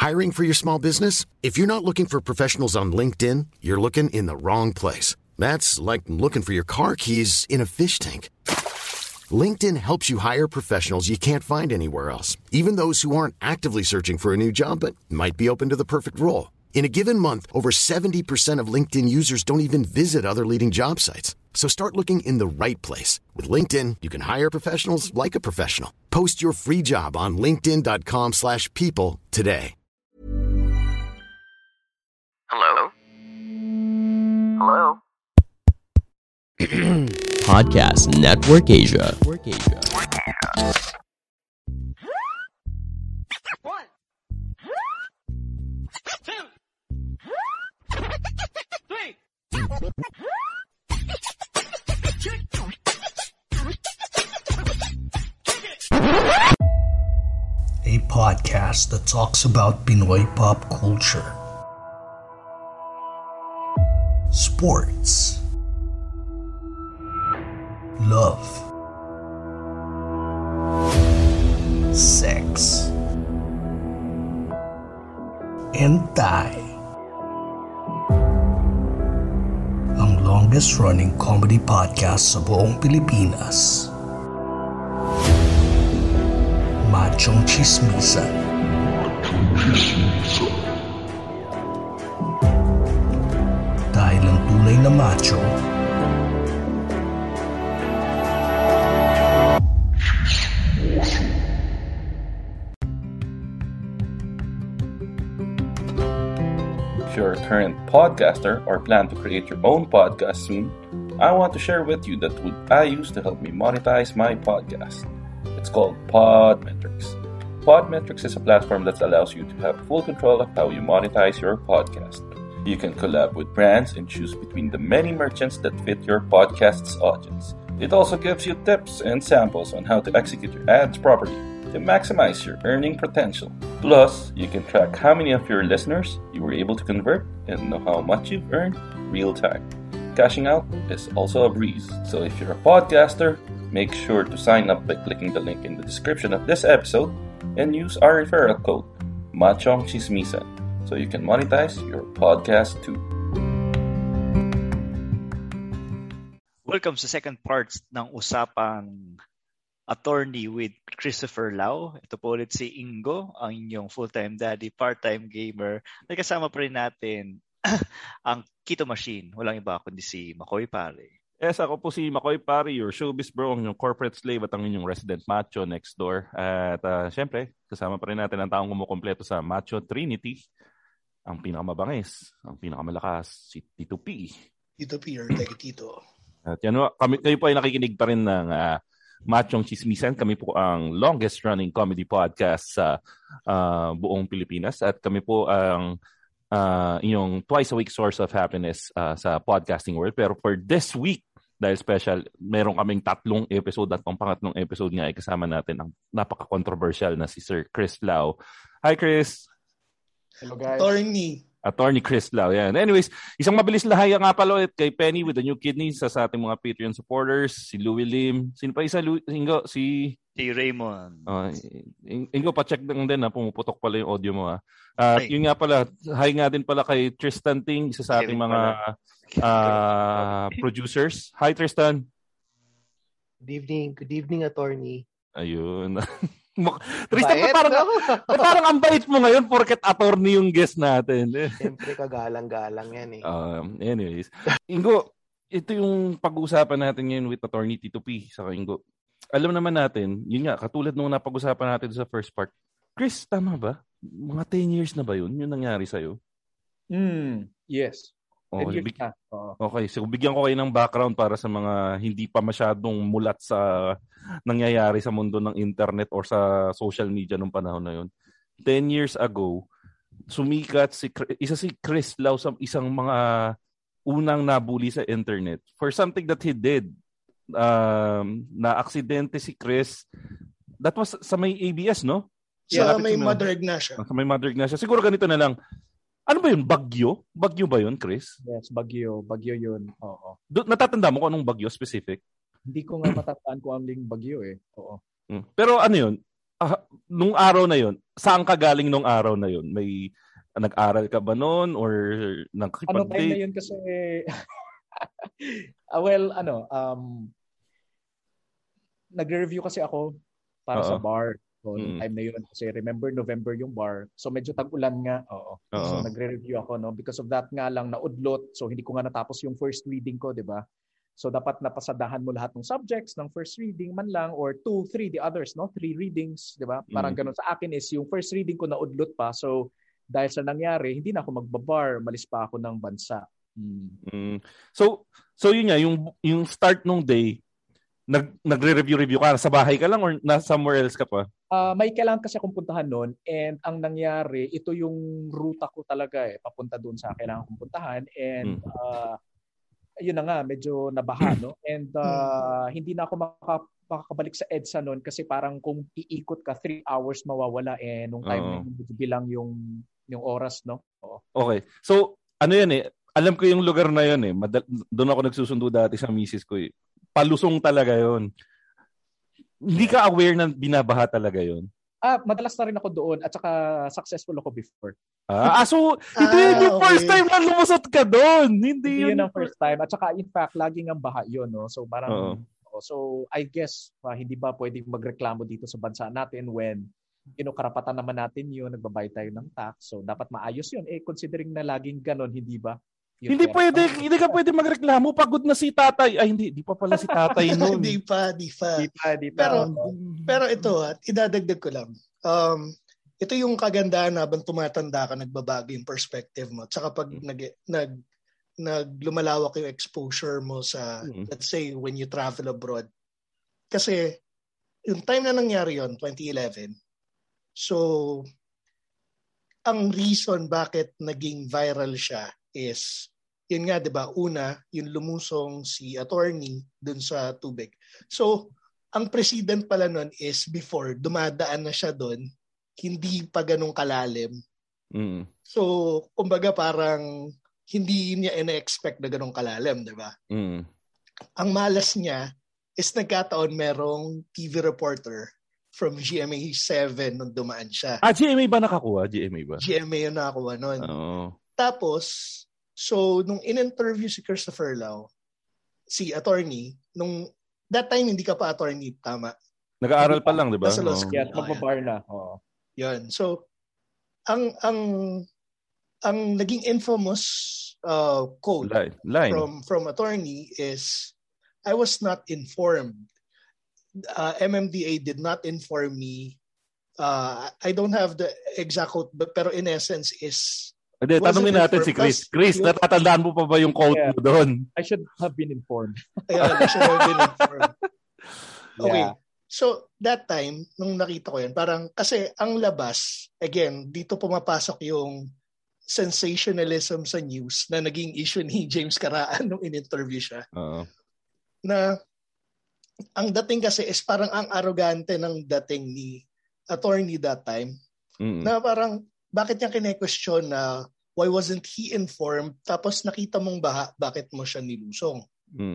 Hiring for your small business? If you're not looking for professionals on LinkedIn, you're looking in the wrong place. That's like looking for your car keys in a fish tank. LinkedIn helps you hire professionals you can't find anywhere else, even those who aren't actively searching for a new job but might be open to the perfect role. In a given month, over 70% of LinkedIn users don't even visit other leading job sites. So start looking in the right place. With LinkedIn, you can hire professionals like a professional. Post your free job on linkedin.com/people today. Hello? Hello? Podcast Network Asia. One, two, three. A podcast that talks about Pinoy pop culture, sports, love, sex, and Thai. Ang longest running comedy podcast sa buong Pilipinas. Machong Chismisan. Dahil ang tunay na macho If you're a current podcaster or plan to create your own podcast soon, I want to share with you the tool I use to help me monetize my podcast. It's called Podmetrics. Podmetrics is a platform that allows you to have full control of how you monetize your podcast. You can collab with brands and choose between the many merchants that fit your podcast's audience. It also gives you tips and samples on how to execute your ads properly to maximize your earning potential. Plus, you can track how many of your listeners you were able to convert and know how much you've earned real time. Cashing out is also a breeze. So if you're a podcaster, make sure to sign up by clicking the link in the description of this episode and use our referral code, Machong Chismisan, so you can monetize your podcast too. Welcome sa second part ng Usapang Attorney with Christopher Lau. Ito po ulit si Ingo, ang inyong full-time daddy, part-time gamer. Nagkasama pa rin natin ang Kito Machine. Walang iba kundi si Makoy Pare. Yes, ako po si Makoy Pare, your showbiz bro, ang inyong corporate slave at ang inyong resident macho next door. At syempre, kasama pa rin natin ang taong kumukumpleto sa Macho Trinity, ang pinakamabangis, ang pinakamalakas, si Tito P. Tito P or Tega Tito. At yan, kayo po ay nakikinig pa rin ng Machong Chismisan. Kami po ang longest running comedy podcast sa buong Pilipinas. At kami po ang inyong twice a week source of happiness sa podcasting world. Pero for this week, dahil special, meron kaming 3 episode at ang pangatlong episode nga ay kasama natin ang napaka-controversial na si Sir Chris Lau. Hi, Chris! Hello, guys. Attorney Chris Lau. Yan. Anyways, isang mabilis lahaya nga pala ulit kay Penny with the new kidney sa ating mga Patreon supporters, si Louie Lim. Sino pa isa? Ingo, si Raymond. Ingo, pa-check lang din pumuputok pala yung audio mo. Yun nga pala, hi nga din pala kay Tristan Ting, isa sa ating mga producers. Hi, Tristan. Good evening, attorney. Ayun. Tristan, parang ang bait mo ngayon porket attorney yung guest natin. Siyempre, kagalang-galang yan eh. Anyways. Ingo, ito yung pag-uusapan natin ngayon with attorney Tito P. Saka Ingo. Alam naman natin, yun nga, katulad nung napag-usapan natin sa first part. Chris, tama ba? Mga 10 years na ba yun? Yung nangyari sa'yo? Yes. Okay. Okay, so bigyan ko kayo ng background para sa mga hindi pa masyadong mulat sa nangyayari sa mundo ng internet or sa social media nung panahon na yun. 10 years ago, sumikat isa si Chris Lau sa isang mga unang nabully sa internet for something that he did. Na aksidente si Chris. That was sa may ABS, no? Sa may Mother Ignacia. Sa may Mother Ignacia. Siguro ganito na lang. Ano ba yun? Bagyo? Bagyo ba yun, Chris? Yes, bagyo. Bagyo yun. Oo. Natatanda mo kung anong bagyo specific? Hindi ko nga matatandaan kung anong bagyo eh. Oo. Pero ano yun? nung araw na yon, saan ka galing nung araw na yon? May nag-aral ka ba noon or Ano time na nakikipag-date? yun kasi nagre-review kasi ako para sa Oo. bar. So, Mm. time na yun. Kasi remember, November yung bar. So, medyo tag-ulan nga. Oo. So, Oo. nagre-review ako, no? Because of that nga lang, naudlot. So, hindi ko nga natapos yung first reading ko, di ba? So, dapat napasadahan mo lahat ng subjects ng first reading man lang or 2, 3, the others, no? 3 readings, di ba? Parang ganun. Sa akin is, yung first reading ko naudlot pa. So, dahil sa nangyari, hindi na ako magbabar. Malis pa ako ng bansa. So yun nga, yung start nung day, nagre-review ka, sa bahay ka lang or somewhere else ka pa? May kailangan kasi akong puntahan noon and ang nangyari, ito yung ruta ko talaga papunta doon sa kailangan kong puntahan and yun na nga, medyo nabaha, no? And hindi na ako makakabalik sa EDSA noon kasi parang kung iikot ka 3 hours mawawala nung time na yun, bilang yung oras, no? Oo. Okay. So, ano yan alam ko yung lugar na yun doon ako nagsusundo dati sa misis ko Palusong talaga yun. Hindi ka aware na binabaha talaga yun? Madalas na rin ako doon at saka successful ako before. So, hindi yun yung first time na lumusot ka doon. Hindi yun ang first time. At saka, in fact, laging ang baha yun, no? So, parang, so, I guess, hindi ba pwedeng magreklamo dito sa bansa natin when, karapatan naman natin yun, nagbabayad tayo ng tax. So, dapat maayos yun. Considering na laging ganon, hindi ba? Hindi ka pwede magreklamo. Pagod na si tatay. Ay, hindi pa pala si tatay noon. Di pa. Pero ito, idadagdag ko lang. Ito yung kagandahan habang tumatanda ka, nagbabago yung perspective mo. Tsaka pag naglumalawak yung exposure mo sa, let's say, when you travel abroad. Kasi, yung time na nangyari yon 2011, so, ang reason bakit naging viral siya is, yun nga, di ba, una, yung lumusong si attorney dun sa tubig. So, ang president pala nun is before, dumadaan na siya dun, hindi pa ganun kalalim. So, kumbaga parang hindi niya ina-expect na ganun kalalim, di ba? Ang malas niya is nagkataon merong TV reporter from GMA7 nung dumaan siya. GMA ba nakakuha? GMA ba? GMA yung nakakuha nun. Tapos, so, nung in-interview si Christopher Lau, si attorney, that time hindi ka pa attorney, tama? Nag-aaral pa lang, di ba? Yeah, magbabar na. Yun. So, ang naging infamous quote line from attorney is, I was not informed. MMDA did not inform me. I don't have the exact quote, pero in essence is, hindi, tanungin natin si Chris. Chris, natatandaan mo pa ba yung quote mo doon? I should have been informed. I should have been informed. Okay. So, that time, nung nakita ko yan, parang, kasi ang labas, again, dito pumapasok yung sensationalism sa news na naging issue ni James Caraan nung in-interview siya. Na, ang dating kasi is parang ang arrogante ng dating ni attorney that time. Na parang, bakit niya kine-question na why wasn't he informed tapos nakita mong baha, bakit mo siya nilusong?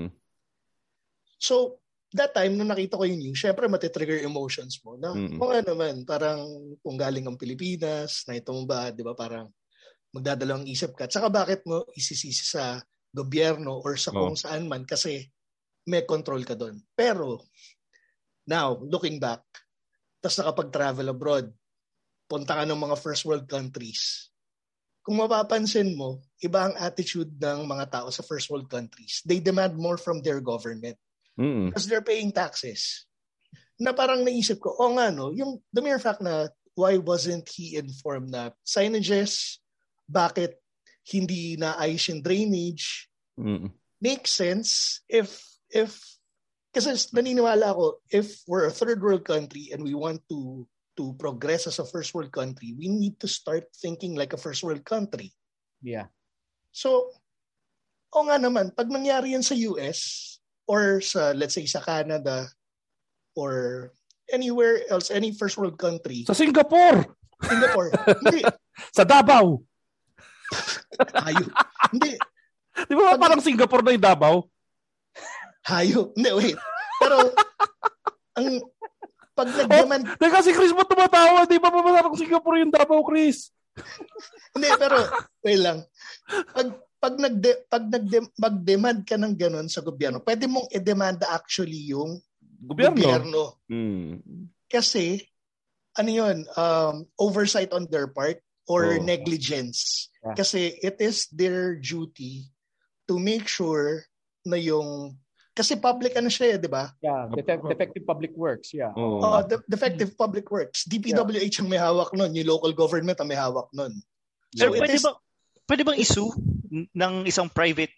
So, that time, nung nakita ko yung news, syempre matitrigger emotions mo. Na, naman, parang kung galing ang Pilipinas, nakita mo ba, di ba, parang magdadalawang isip ka. Tsaka bakit mo isisisi sa gobyerno or sa kung saan man kasi may control ka doon. Pero, now, looking back, tapos nakapag-travel abroad, punta ka ng mga first world countries. Kung mapapansin mo, iba ang attitude ng mga tao sa first world countries. They demand more from their government. Because they're paying taxes. Na parang naisip ko, yung the mere fact na why wasn't he informed na signages, bakit hindi naayos yung drainage, makes sense if kasi naniniwala ako, if we're a third world country and we want to progress as a first world country, we need to start thinking like a first world country. Yeah. So, nga naman, pag nangyari yan sa US or sa, let's say, sa Canada or anywhere else, any first world country. Sa Singapore! Hindi. Sa Davao! Hayop. Hindi. Di ba parang Singapore na yung Davao? Hayop. Hindi, wait. Pero, pag nag-demand... Teka, si Chris mo tumatawa. Di ba pamasarap Singapore yung Davao, Chris? Hindi, pero, wait lang. Pag mag-demand ka ng ganun sa gobyerno, pwede mong i-demanda actually yung gobyerno. Kasi, ano yun, oversight on their part or negligence. Yeah. Kasi it is their duty to make sure na yung kasi public ano siya, di ba? Yeah, defective public works, yeah. Defective public works. DPWH ang may hawak nun, yung local government ang may hawak nun. So pwede bang issue ng isang private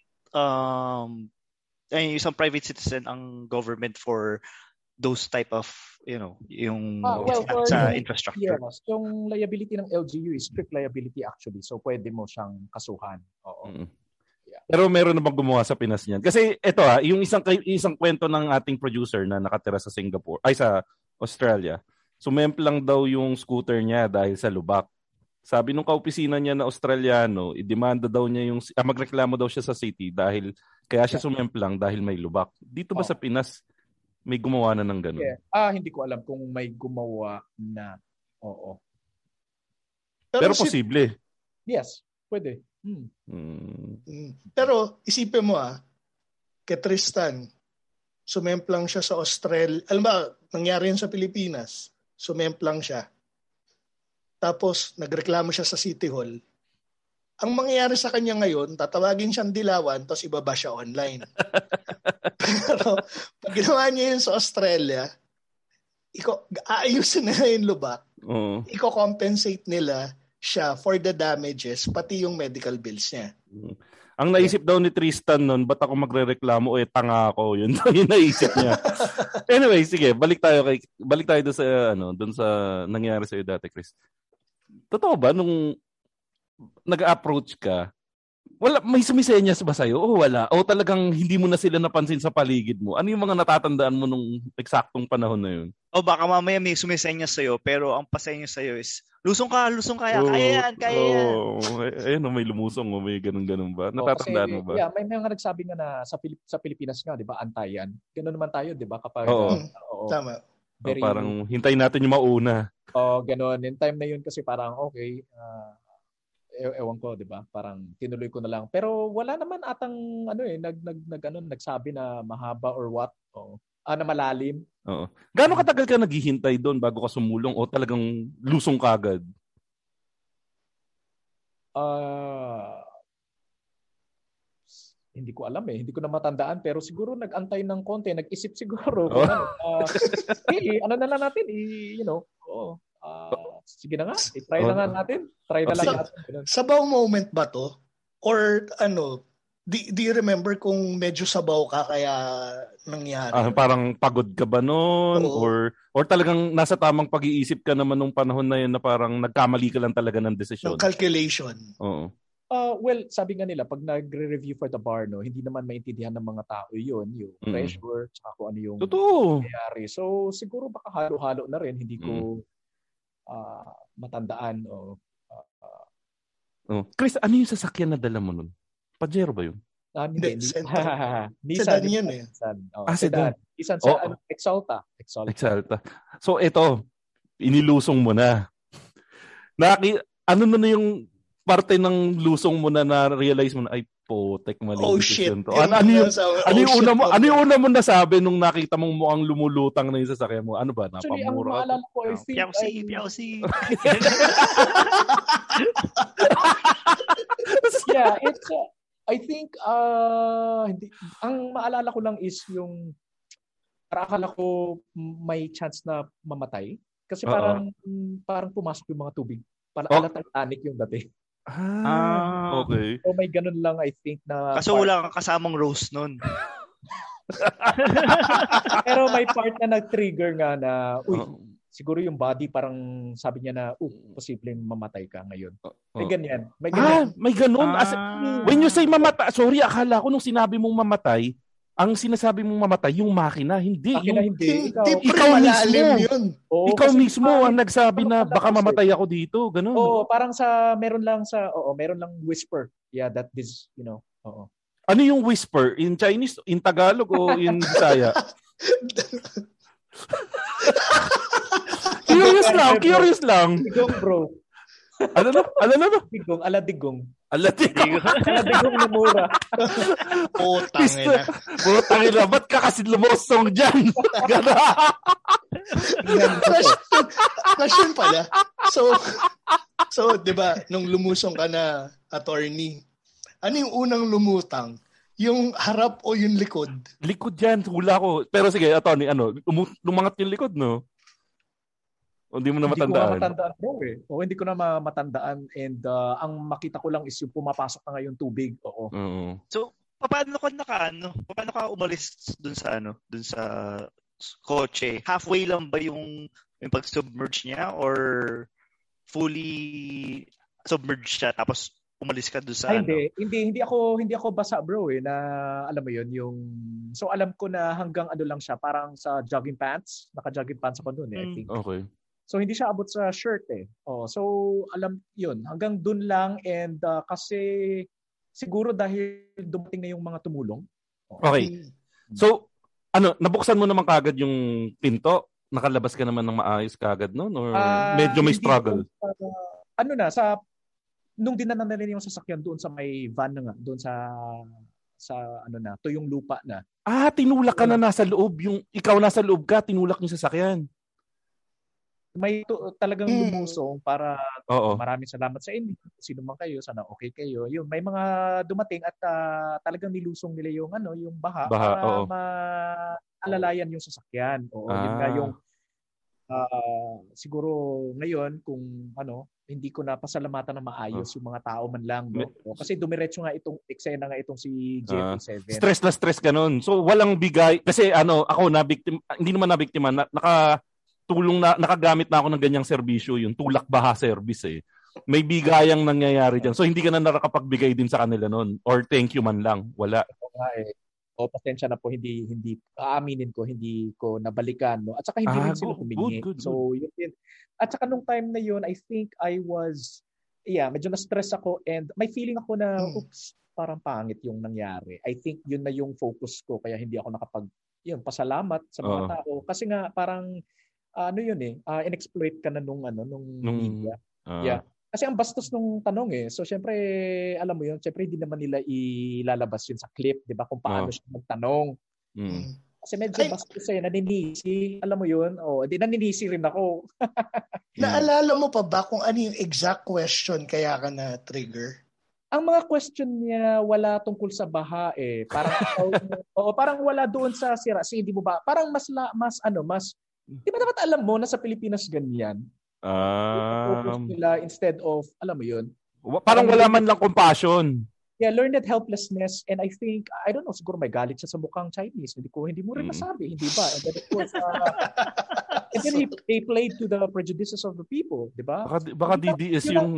citizen ang government for those type of, yung sa infrastructure? Yes, yung liability ng LGU is strict liability actually. So pwede mo siyang kasuhan. Oo. Yeah. Pero meron na bang gumawa sa Pinas niyan? Kasi ito yung isang kwento ng ating producer na nakatira sa sa Australia. Sumemplang daw yung scooter niya dahil sa lubak. Sabi nung kaopisina niya na Australiano, idemanda daw niya magreklamo daw siya sa city dahil kaya siya sumemplang dahil may lubak. Dito ba sa Pinas may gumawa na ng ganun? Yeah. Hindi ko alam kung may gumawa na. Oo. Pero posible. Yes, pwede. Pero isipin mo kay Tristan, sumemplang siya sa Australia. Alam ba, nangyari yun sa Pilipinas. Sumemplang siya. Tapos, nagreklamo siya sa City Hall. Ang mangyayari sa kanya ngayon, tatawagin siyang dilawan, tapos ibaba siya online. Pero, pag ginawa niya yun sa Australia, aayusin nila yung lubak. Iko-compensate nila siya for the damages, pati yung medical bills niya. Ang naisip daw ni Tristan nun, ba't ako magrereklamo? Tanga ako. Yun yung naisip niya. Anyway, sige, balik tayo doon sa nangyari sa iyo dati, Chris. Totoo ba nung nag-approach ka, may sumisenyas ba sa'yo? O wala? O talagang hindi mo na sila napansin sa paligid mo? Ano yung mga natatandaan mo nung eksaktong panahon na yun? O baka mamaya may sumisenyas sa'yo, pero ang pasenyas sa'yo is, lusong ka, kaya yan. Ayun, may lumusong, may ganun ba? Natatandaan mo ba? Yeah, may mga nagsabi nga na sa Pilipinas nga, di ba, antay yan. Ganun naman tayo, di ba? Kapag, tama. Parang hintayin natin yung mauna. Ganun. In time na yun kasi parang okay, ewan ko, 'di ba? Parang tinuloy ko na lang. Pero wala naman atang nagsabi na mahaba or what. Na malalim. Oo. Gaano katagal ka naghihintay doon bago ka sumulong o talagang lusong kagad? Hindi ko alam Hindi ko na matandaan pero siguro nag-antay ng konti, nag-isip siguro. Ano na lang natin, sige na nga, i-try na nga natin. Try na lang natin. Sabaw moment ba to? Or do you remember kung medyo sabaw ka kaya nangyari? Parang pagod ka ba noon? Or talagang nasa tamang pag-iisip ka naman nung panahon na yun na parang nagkamali ka lang talaga ng desisyon? Ng calculation. Oo. Well, sabi nga nila, pag nagre-review for the bar, hindi naman maintindihan ng mga tao yung pressure, tsaka kung ano yung nangyayari. So, siguro baka halo-halo na rin, hindi ko matandaan. Chris, ano yung sasakyan na dala mo nun? Pajero ba yun? Hindi. Nissan yun sedan. Nissan Exalta. So, ito, inilusong mo na. Ano na yung parte ng lusong mo na na-realize mo na, ay, potek, mali decision to. Ano yung una mo nasabi nung nakita mong mukhang lumulutang na yung sasakyan mo? Ano ba? Napamura? Actually, ang maalala ko, I think... Piausi. Yeah, I think, ang maalala ko lang is yung, para akala ko may chance na mamatay. Kasi parang pumasok yung mga tubig. Parang Titanic yung dati. Okay. So may ganun lang, I think, na... Kaso wala kang kasamang Rose nun. Pero may part na nag-trigger nga na, siguro yung body parang sabi niya na, posibleng mamatay ka ngayon. May ganyan. May ganun. When you say mamatay, sorry, akala ko nung sinabi mong mamatay, ang sinasabi mong mamatay, yung makina, hindi. Hindi. Ikaw mismo. Yun. Ikaw mismo ang nagsabi na baka mamatay ako dito. Ganun. Parang meron lang whisper. Yeah, that is, Ano yung whisper? In Chinese, in Tagalog o in Bisaya? Curious lang. Digong, bro. Ano na? Digong, aladigong. Aladigong na mura. Putang ina. Ba't ka kasi lumusong dyan? Question pala. So, di ba, nung lumusong ka na attorney, ano yung unang lumutang? Yung harap o yung likod? Likod yan. Hula ko. Pero sige, attorney, lumangat yung likod, no? O hindi mo na matandaan? Hindi ko na matandaan, bro eh. O hindi ko na matandaan. And ang makita ko lang is yung pumapasok na ngayon tubig. Oo. So, paano ka umalis dun sa kotse? Halfway lang ba yung pag-submerge niya or fully submerged siya tapos umalis ka dun sa Hindi ako basa, bro eh, na alam mo yun, yung so alam ko na hanggang lang siya, parang sa jogging pants, naka-jogging pants ako dun eh, I think. Okay. So hindi siya abot sa shirt eh. So alam yun, hanggang dun lang and kasi siguro dahil dumating na yung mga tumulong. Okay. So nabuksan mo naman kagad yung pinto? Nakalabas ka naman ng maayos kagad noon or medyo may struggle? Nung dinanan na nila yung sasakyan doon sa may van na nga, doon sa tuyong lupa na. Tinulak ka na nasa loob, ikaw nasa loob ka, tinulak yung sasakyan. May talagang lumusong para maraming salamat sa inyo. Sino man kayo, sana okay kayo. Yun, may mga dumating at talagang nilusong nila yung baha para maalalayan yung sasakyan. Yun nga yung siguro ngayon kung hindi ko na pasalamatan na maayos yung mga tao man lang, no? Kasi dumiretso nga itong eksena nga itong si GMA7. Stress ka nun. So walang bigay kasi ako hindi naman nabiktima, nakagamit na ako ng ganyang serbisyo, yung tulak baha service eh. May bigayang nangyayari diyan. So hindi ka na nakapagbigay din sa kanila noon or thank you man lang. Wala. Pasensya na po, hindi aaminin ko, hindi ko nabalikan, no. At saka hindi rin sila humingi. Good. So yun din. At saka nung time na yun, I think I was medyo na-stress ako and may feeling ako na oops, parang pangit yung nangyari. I think yun na yung focus ko kaya hindi ako pasalamat sa mga tao kasi nga parang in-exploit ka na nung media. Yeah. Kasi ang bastos nung tanong eh. So syempre, alam mo yun, syempre hindi naman nila ilalabas yun sa clip, 'di ba? Kung paano siya magtanong. Kasi medyo bastos eh, naninisi, alam mo yun? Di naninisi rin ako. Naalala mo pa ba kung ano yung exact question kaya ka na trigger? Ang mga question niya wala tungkol sa baha eh. Parang parang wala doon sa sira. Hindi mo ba? Parang mas di ba dapat alam mo na sa Pilipinas ganyan? Focus nila instead of, alam mo yun? Parang wala man lang compassion. Yeah, learned helplessness. And I think, I don't know, siguro may galit siya sa mukhang Chinese. Hindi mo rin masabi, hindi ba? And then of course, and then they played to the prejudices of the people, di ba? Baka DDS yung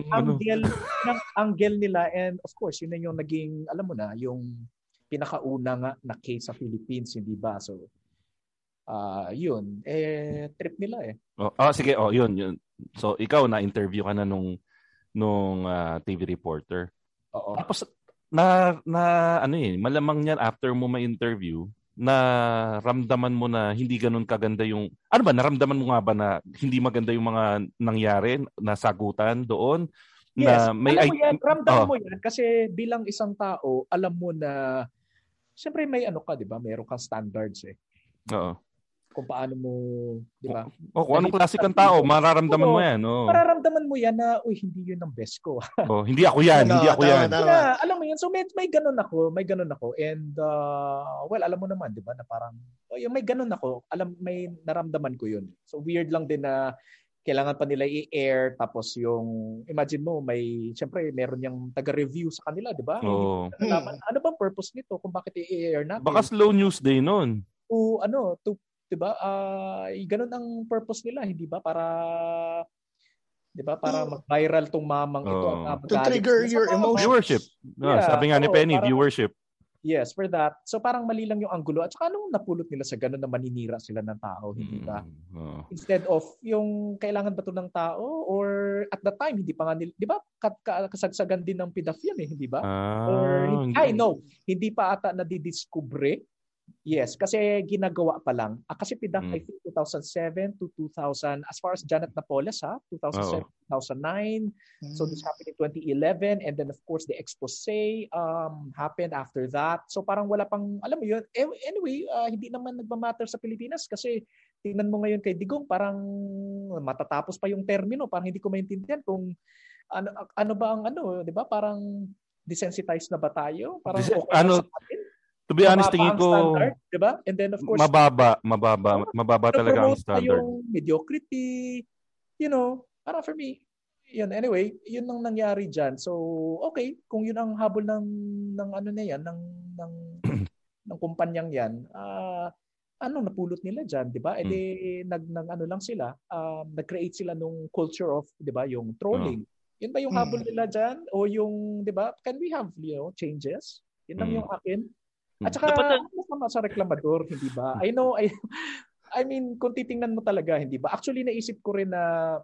angle nila. And of course, yun na yung naging, alam mo na, yung pinakauna nga na case sa Philippines, hindi ba? So, yun, trip nila eh. Sige, yun. So, ikaw na-interview ka na nung TV reporter. Oo. Tapos, malamang yan after mo ma-interview, na ramdaman mo na hindi ganun kaganda yung, naramdaman mo nga ba na hindi maganda yung mga nangyari, na sagutan doon? Yes, na may ramdaman mo yan kasi bilang isang tao, alam mo na, siyempre may ka, di ba? Meron kang standards eh. Oo. Kung paano mo, di ba? Kung anong klase kang tao, mararamdaman mo yan. Mararamdaman mo yan na, hindi yun ang best ko. Hindi ako yan, hindi ako yan. Alam mo yan, so may ganun ako. And, alam mo naman, di ba, na parang, may ganun ako. May naramdaman ko yun. So weird lang din na kailangan pa nila i-air, tapos yung, imagine mo, siyempre, meron yung taga-review sa kanila, di ba? Ano bang purpose nito kung bakit i-air natin? Baka slow news day nun. Diba? Ganun ang purpose nila, hindi ba? Para mag-viral tong mamang ito. To trigger your emotions. Viewership. Sabi nga ni Penny, viewership. Yes, for that. So parang mali lang yung anggulo. At saka anong napulot nila sa ganun na maninira sila ng tao, hindi ba? Instead of yung kailangan ba ito ng tao or at the time, hindi pa nga nila, di ba? Kasagsagan din ng PDAF yan eh, hindi ba? Hindi pa ata nadidiskubre Yes, kasi ginagawa pa lang. Kasi PDAC, I think 2007 to 2000, as far as Janet Napoles, 2007, 2009. So this happened in 2011. And then of course, the expose happened after that. So parang wala pang, alam mo yun. Anyway, hindi naman nagmamatter sa Pilipinas kasi tingnan mo ngayon kay Digong, parang matatapos pa yung termino. Parang hindi ko maintindihan kung ano ba ang di ba? Parang desensitized na ba tayo? Parang okay sa atin? To be honest, tingin ko standard, diba? And then of course mababa talaga ang standard. Yung mediocrity, para for me, yun anyway, yun ang nangyari diyan. So, okay, kung yun ang habol ng ano na yan, ng kumpanyang yan, napulot nila diyan, 'di ba? Nag lang sila, nag-create sila nung culture of, 'di ba, yung trolling. Yun ba yung habol nila diyan o yung, 'di ba? Can we have, changes? Yun lang yung akin. At saka, masama sa reklamador, hindi ba? I know, I mean, kung titingnan mo talaga, hindi ba? Actually, naisip ko rin na,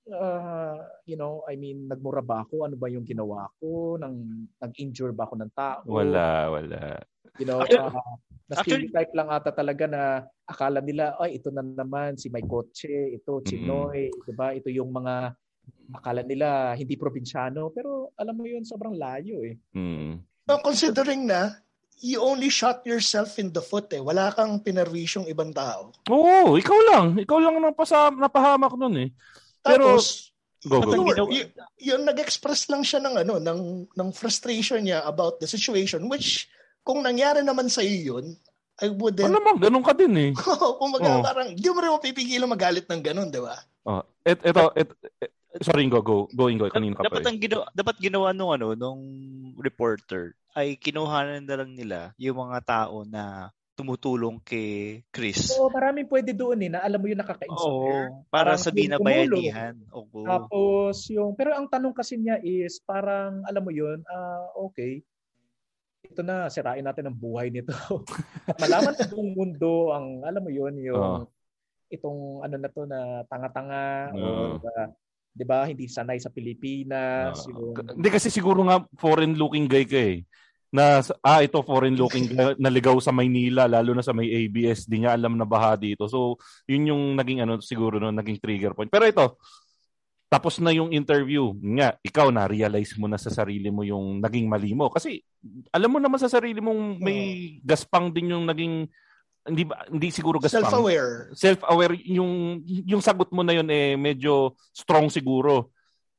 nagmura ba ako? Ano ba yung ginawa ko? Nag-injure ba ako ng tao? Wala. Na-stereotype lang ata talaga na akala nila, ay, ito na naman, si May Kotse, ito, Chinoy, diba? Ito yung mga, akala nila, hindi probinsyano. Pero, alam mo yun, sobrang layo eh. Considering na, you only shot yourself in the foot eh. Wala kang pinerwisyong ibang tao. Oo, ikaw lang napahamak nun eh. Tapos, go. Yung nag-express lang siya ng frustration niya about the situation, which, kung nangyari naman sa iyo yun, I wouldn't... Alam mo, ganun ka din eh. Parang, di mo rin mapipigilan magalit ng ganun, di ba? Sorry, go, kanina ka pa Dapat ginawa nung reporter ay kinuhanan na lang nila yung mga tao na tumutulong kay Chris. Oo, maraming pwede doon na alam mo yung nakaka-inspire. Oo, para sabihin na bayanihan. Tapos pero ang tanong kasi niya is parang alam mo yun, okay, ito na, sirain natin ang buhay nito. Malaman sa buong mundo ang alam mo yun, yung itong na to na tanga-tanga o 'di ba, hindi sanay sa Pilipinas. Hindi kasi siguro nga foreign looking guy ka eh. Na ito foreign looking guy, naligaw sa Maynila, lalo na sa may ABS, di niya alam na baha dito. So, yun yung naging siguro naging trigger point. Pero ito, tapos na yung interview. Nga, ikaw na-realize mo na sa sarili mo yung naging mali mo. Kasi alam mo naman sa sarili mong may gaspang din yung naging hindi siguro gaspang. Self-aware yung sagot mo na yun medyo strong siguro.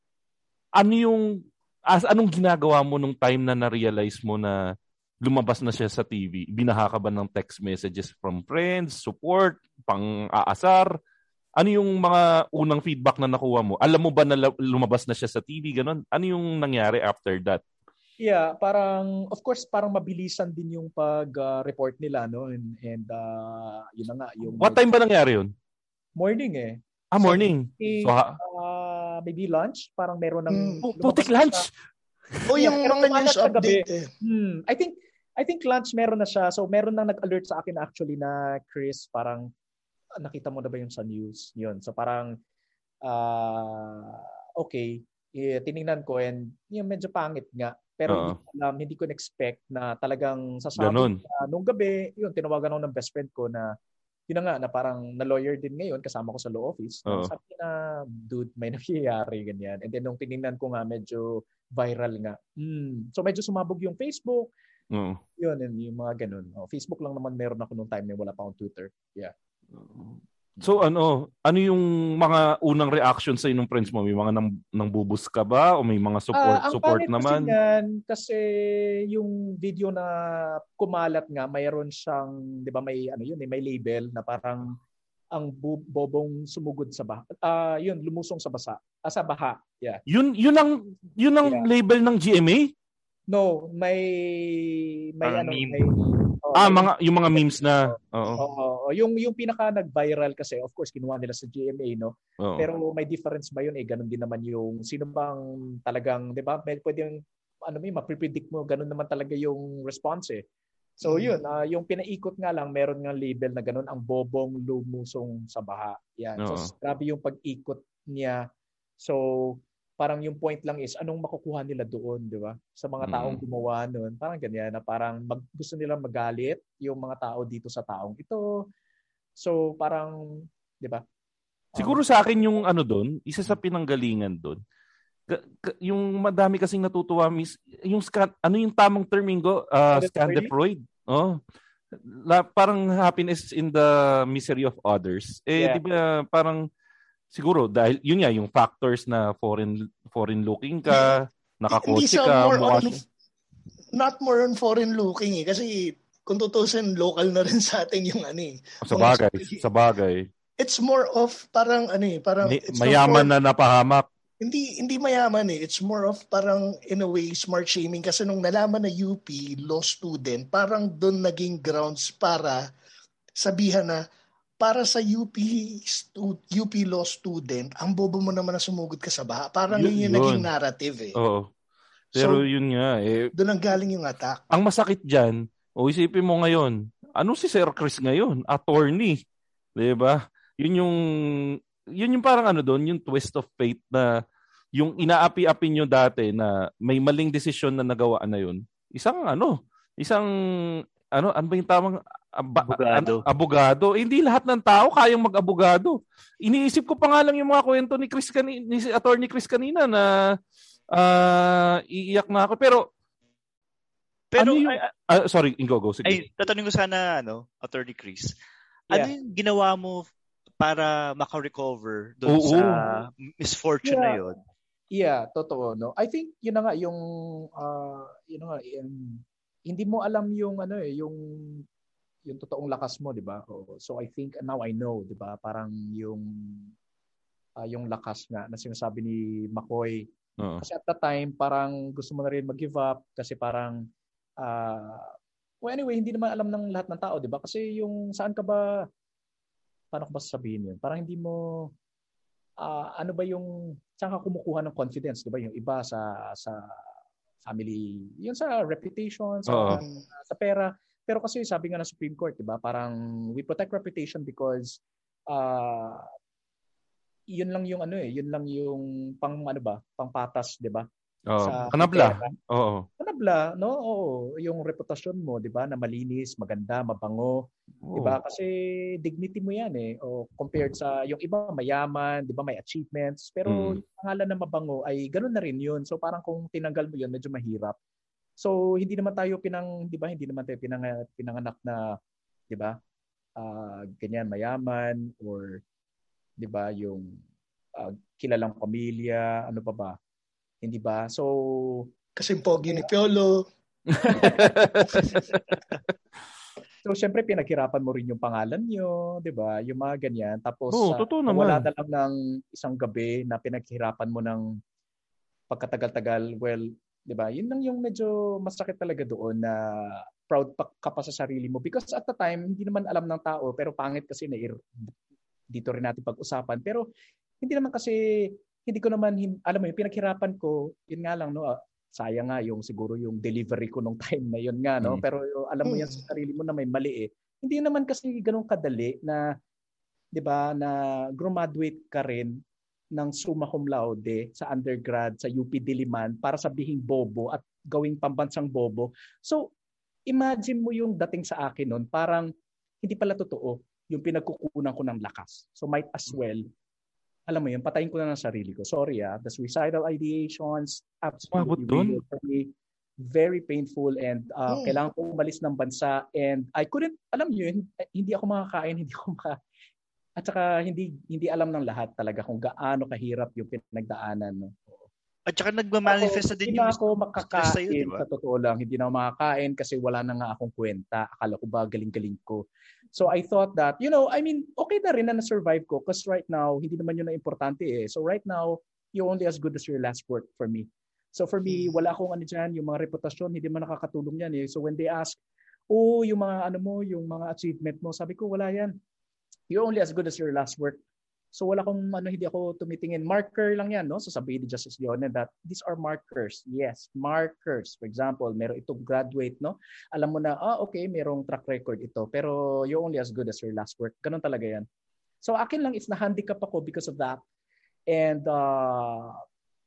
Anong ginagawa mo nung time na na-realize mo na lumabas na siya sa TV? Binaha ka ba ng text messages from friends, support, pang-aasar? Ano yung mga unang feedback na nakuha mo? Alam mo ba na lumabas na siya sa TV? Ganon? Ano yung nangyari after that? Yeah, parang of course parang mabilisan din yung pag-report nila and yun na nga yung What time ba nangyari yun? Morning eh. Morning. So maybe lunch, parang meron ng putik lunch. Yung mga news update eh. I think lunch meron na siya. So meron nang nag-alert sa akin actually na Chris, parang nakita mo na ba yung sa news? Yun. So parang okay, tiningnan ko and yung medyo pangit nga. Pero hindi ko na-expect na talagang sasabi nung gabi, yun, tinawagan ako ng best friend ko na yun na nga, na parang na-lawyer din ngayon, kasama ko sa law office. Sabi na, dude, may nangyayari, ganyan. And then nung tinignan ko nga, medyo viral nga. So medyo sumabog yung Facebook. Yun, yung mga ganun. Facebook lang naman meron ako nung time na wala pa akong Twitter. Yeah. So ano yung mga unang reaction sa inong friends mo? May mga nang bubus ka ba o may mga support naman? Kasi yung video na kumalat nga, mayroon siyang, 'di ba, may may label na parang ang bobong sumugod sa baha. Lumusong sa sa baha. Yeah. Yun ang label ng GMA? No, may yung mga memes na yung pinaka nag-viral kasi of course kinuha nila sa GMA pero may difference ba yun ganun din naman yung sino bang talagang 'di ba pwedeng mapipredict mo ganun naman talaga yung response so yun yung pinaikot nga lang meron nga label na ganun ang bobong lumusong sa baha yan so grabe yung pag-ikot niya so parang yung point lang is anong makukuha nila doon, di ba? Sa mga taong gumawa noon. Parang ganyan na parang gusto nilang magalit yung mga tao dito sa taong ito. So parang, di ba? Siguro sa akin yung ano doon, isa sa pinanggalingan doon. Yung madami kasing natutuwa yung yung tamang term Ingo, Scandefreud. Oh. Parang happiness in the misery of others. Di ba parang siguro dahil yun nga yung factors na foreign looking ka, nakakotse ka, not more on foreign looking kasi kung tutusin local na rin sa atin yung sa bagay. It's more of parang mayaman na napahamak. Hindi mayaman eh. It's more of parang in a way smart shaming kasi nung nalaman na UP law student, parang doon naging grounds para sabihan na para sa UP law student, ang bobo mo naman na sumugod ka sa baha. Parang yun yung naging narrative eh. Oo. Pero yun nga eh. Doon ang galing yung attack. Ang masakit dyan, isipin mo ngayon, ano si Sir Chris ngayon? Attorney. Diba? Yun yung parang ano doon, yung twist of fate na yung inaapi-api nyo dati na may maling desisyon na nagawaan na yun. Isang ano ba yung tamang abogado. Hindi lahat ng tao kayang mag-abogado. Iniisip ko pa nga lang yung mga kwento ni Attorney Chris kanina na iiyak na ako. Pero ano yung, sorry, Ingo, go. Sige. Tatanungin ko sana, Attorney Chris. Ano yung ginawa mo para maka-recover doon sa misfortune na yun? Yeah, totoo, no. I think yun na nga yung hindi mo alam yung yung totoong lakas mo, 'di ba? So I think now I know, 'di ba? Parang yung lakas nga na sinasabi ni McCoy. Kasi at that time parang gusto mo na rin mag-give up kasi parang anyway, hindi naman alam ng lahat ng tao, 'di ba? Kasi yung saan ka ba paano ko ba sasabihin yun? Parang hindi mo ano ba yung saan ka kumukuha ng confidence, 'di ba? Yung iba sa family, yun sa reputation, sa pera. Pero kasi sabi nga ng Supreme Court, 'di ba? Parang we protect reputation because yun lang yung yun lang yung pangpatas, 'di ba? Kanabla. Kanabla, no? Oo, yung reputasyon mo, 'di ba, na malinis, maganda, mabango, 'di ba? Kasi dignity mo 'yan eh. Compared sa yung iba mayaman, 'di ba, may achievements, pero yung pangalan na mabango ay ganoon na rin 'yun. So parang kung tinanggal mo 'yun, medyo mahirap. So hindi naman tayo pinanganak na, 'di ba? Ganyan mayaman or 'di ba, yung kilalang pamilya, ano pa ba? Hindi ba? So, kasi pogi ni Piolo. So, syempre, pinaghirapan mo rin yung pangalan nyo, di ba? Yung mga ganyan. Tapos, wala na lang ng isang gabi na pinaghirapan mo ng pagkatagal-tagal. Well, di ba? Yun lang yung medyo masakit talaga doon na proud ka pa sa sarili mo. Because at the time, hindi naman alam ng tao, pero pangit kasi dito rin natin pag-usapan. Pero, hindi naman kasi hindi ko naman, alam mo yung pinaghirapan ko, yun nga lang, no, sayang nga yung siguro yung delivery ko nung time na yun nga, no, pero alam mo yan sa sarili mo na may mali eh. Hindi naman kasi ganun kadali na, di ba, na graduate ka rin ng summa cum laude sa undergrad sa UP Diliman para sabihing bobo at gawing pambansang bobo. So, imagine mo yung dating sa akin nun, parang hindi pala totoo yung pinagkukunan ko ng lakas. So, might as well, alam mo yun, patayin ko na ng sarili ko. Sorry the suicidal ideations, absolutely real for me. Very painful and kailangan ko umalis ng bansa and I couldn't, alam nyo yun, hindi ako makakain, at saka hindi alam ng lahat talaga kung gaano kahirap yung pinagdaanan. No? At saka nagmamanifest na din yung hindi na ako makakain diba? Sa totoo lang. Hindi na ako makakain kasi wala na nga akong kwenta. Akala ko ba galing-galing ko. So I thought that, okay na rin na na-survive ko because right now, hindi naman yun na importante eh. So right now, you're only as good as your last work for me. So for me, wala akong dyan, yung mga reputasyon, hindi man nakakatulong yan eh. So when they ask, yung mga yung mga achievement mo, sabi ko, wala yan. You're only as good as your last work. So wala akong hindi ako tumitingin. Marker lang yan, no? So sabihin ni Justice Leone that these are markers. Yes, markers. For example, meron itong graduate, no? Alam mo na, okay, merong track record ito. Pero you're only as good as your last work. Ganun talaga yan. So akin lang, it's na-handicap ako because of that. And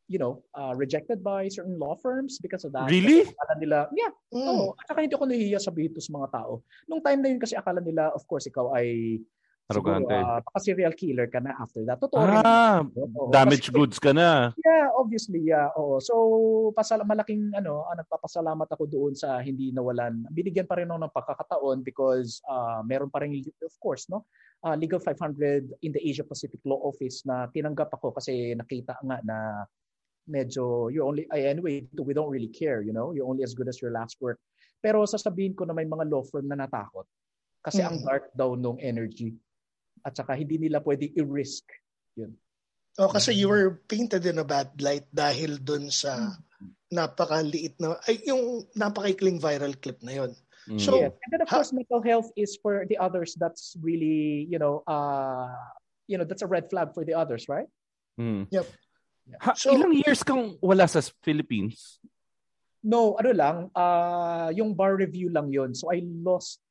rejected by certain law firms because of that. Really? Kasi akala nila, at saka hindi ako nahihiya sabihin ito sa mga tao. Nung time na yun kasi akala nila, of course, ikaw ay arrogante. Siguro, serial killer ka na after that. Totoo damaged goods ka na. Yeah, obviously, yeah. Oo. So, malaking nagpapasalamat ako doon sa hindi nawalan. Binigyan pa rin ako ng pagkakataon because meron pa rin, of course, Legal 500 in the Asia Pacific Law Office na tinanggap ako kasi nakita nga na medyo, anyway, we don't really care, you're only as good as your last work. Pero sasabihin ko na may mga law firm na natakot kasi ang dark daw nung energy. At saka hindi nila pwede i-risk yun. Kasi you were painted in a bad light dahil dun sa napakaliit na, yung napakaikling viral clip na yun. So, and then of course, mental health is for the others. That's really, that's a red flag for the others, right? Yep. Yeah. Ilang years kang wala sa Philippines? No, yung bar review lang yun. So I lost,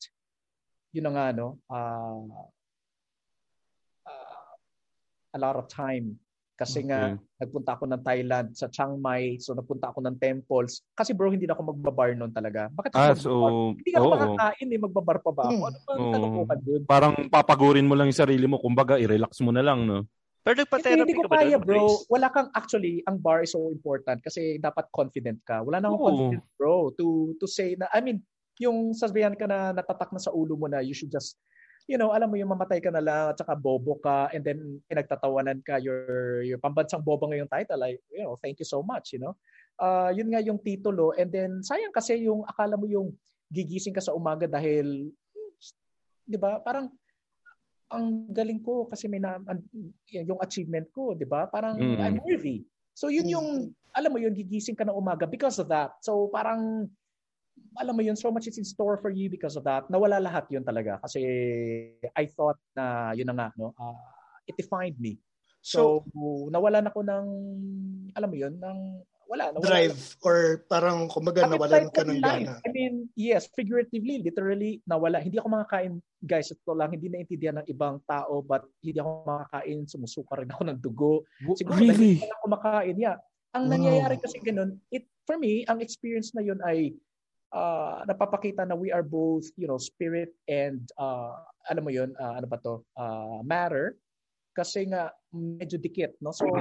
a lot of time. Kasi nga, nagpunta ako ng Thailand, sa Chiang Mai, so nagpunta ako ng temples. Kasi bro, hindi na ako magbabar noon talaga. Bakit hindi ako makakain magbabar pa ba ako? Ano bang kalukuhan dun? Parang papagurin mo lang yung sarili mo, kumbaga, i-relax mo na lang, no? Pero nagpa-therapy ka ba doon, bro? Wala kang, actually, ang bar is so important kasi dapat confident ka. Wala na akong confident, bro, to say na, yung sasabihan ka na natatak na sa ulo mo na you should just, alam mo yung mamatay ka na lang at saka bobo ka and then pinagtatawanan ka your pambansang bobo ngayong title, thank you so much, yun nga yung titulo and then sayang kasi yung akala mo yung gigising ka sa umaga dahil, di ba, parang ang galing ko kasi yung achievement ko, di ba? Parang I'm worthy. So yun yung, alam mo yun, gigising ka na umaga because of that. So parang, alam mo yun, so much is in store for you because of that. Nawala lahat yun talaga kasi I thought na yun na nga, it defined me. So nawalan ako ng, alam mo yun, wala. Drive or parang kumbaga nawalan ka ng gana. Yes, figuratively, literally, nawala. Hindi ako makakain, guys, ito lang, hindi naintindihan ng ibang tao but hindi ako makakain, sumusuka rin ako ng dugo. Siguro really? Hindi ako makakain, yeah. Ang nangyayari kasi ganun, for me, ang experience na yun ay napapakita na we are both, spirit and alam mo yun, matter. Kasi nga medyo dikit, no? So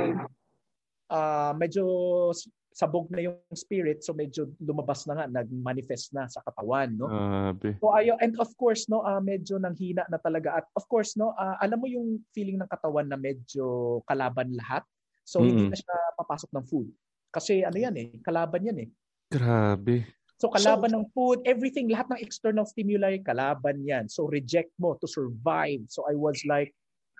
medyo sabog na yung spirit, so medyo lumabas na nga, nag-manifest na sa katawan, no? So and of course, no, medyo nanghina na talaga. At of course, no, alam mo yung feeling ng katawan na medyo kalaban lahat. So hindi na siya papasok ng food. Kasi kalaban yan eh. Grabe. So kalaban ng food, everything, lahat ng external stimuli, kalaban yan. So reject mo to survive. So I was like,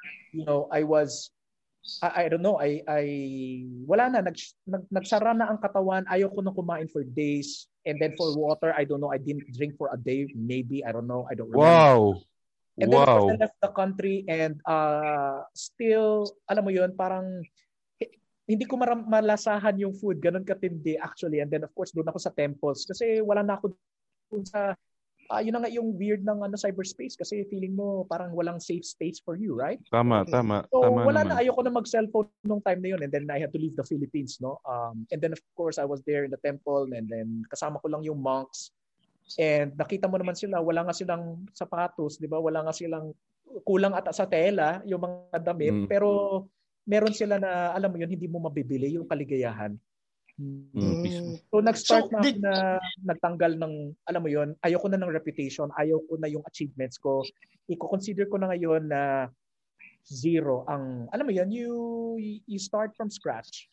I don't know, wala na, nagsara na ang katawan, ayaw ko na kumain for days. And then for water, I don't know, I didn't drink for a day, maybe, I don't know, I don't remember. Wow! And then of course, I left the country and still, alam mo yun, parang, hindi ko malasahan yung food, ganun katindi actually. And then of course, doon ako sa temples kasi wala na ako doon sa, yun na nga yung weird ng cyberspace kasi feeling mo parang walang safe space for you, right? Tama. So wala naman. na, ayoko na mag-cellphone nung time na yun and then I had to leave the Philippines, no? And then of course, I was there in the temple and then kasama ko lang yung monks and nakita mo naman sila, wala nga silang sapatos, di ba? Wala nga silang, kulang ata sa tela, yung mga damit, pero meron sila na, alam mo yun, hindi mo mabibili yung kaligayahan. So nag-start na ako na nagtanggal ng, alam mo yun, ayoko na ng reputation, ayoko na yung achievements ko. I-consider ko na ngayon na zero ang, alam mo yun, you start from scratch.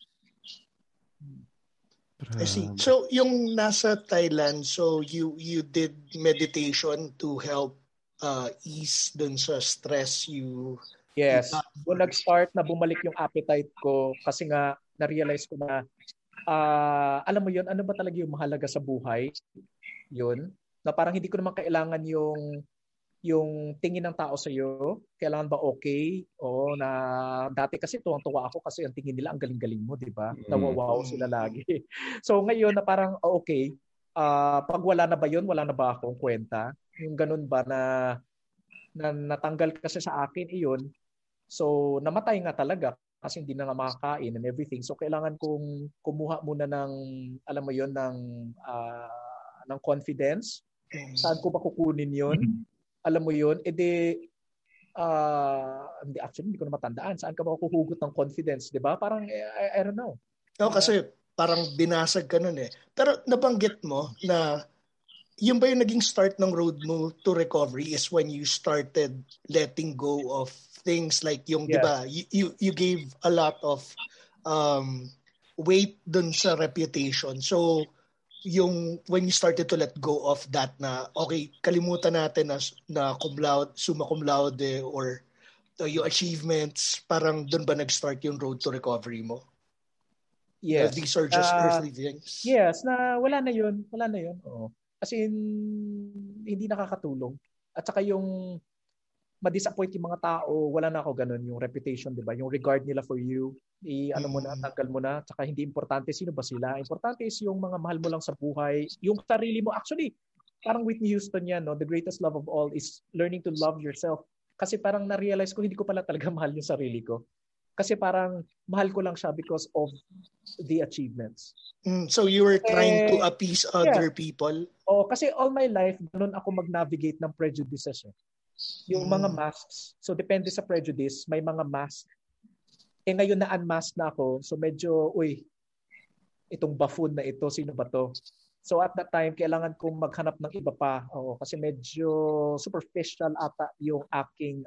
I see. So yung nasa Thailand, so you did meditation to help ease dun sa stress you. Yes. So nag-start na bumalik yung appetite ko kasi nga na-realize ko na alam mo yun, ano ba talaga yung mahalaga sa buhay? Yun. Na parang hindi ko naman kailangan yung tingin ng tao sa iyo. Kailangan ba okay? O na dati kasi tuwang-tuwa ako kasi ang tingin nila ang galing-galing mo, di ba? Nawawaw sila lagi. So ngayon na parang okay, pag wala na ba yun, wala na ba akong kwenta? Yung ganun ba na natanggal kasi sa akin iyon. So namatay nga talaga kasi hindi na nga makakain and everything. So kailangan kong kumuha muna ng, alam mo yon, ng confidence. Saan ko ba kukunin yun? Alam mo yun? Actually, hindi ko na matandaan. Saan ka ba kuhugot ng confidence? Diba? Parang, I don't know. No, kasi parang binasag ka nun eh. Pero nabanggit mo na yun ba yung naging start ng road mo to recovery is when you started letting go of things like yung, di ba, you gave a lot of weight dun sa reputation. So, yung when you started to let go of that na, okay, kalimutan natin na cum laude, summa cum laude, or yung achievements, parang dun ba nag-start yung road to recovery mo? Yes. These are just earthly things. Yes, na wala na yun. Oo. As in, hindi nakakatulong. At saka yung ma-disappoint yung mga tao, wala na ako ganun. Yung reputation, di ba? Yung regard nila for you, mo na, tanggal mo na. At saka hindi importante sino ba sila. Importante is yung mga mahal mo lang sa buhay. Yung sarili mo. Actually, parang Whitney Houston yan, no? The greatest love of all is learning to love yourself. Kasi parang na-realize ko, hindi ko pala talaga mahal yung sarili ko. Kasi parang mahal ko lang siya because of the achievements. So you were trying to appease other people? Oh, kasi all my life, ganun ako mag-navigate ng prejudices. Yung mga masks. So depende sa prejudice, may mga mask. Ngayon na unmask na ako, so medyo, itong buffoon na ito, sino ba to? So at that time, kailangan kong maghanap ng iba pa. Oo, kasi medyo superficial ata yung aking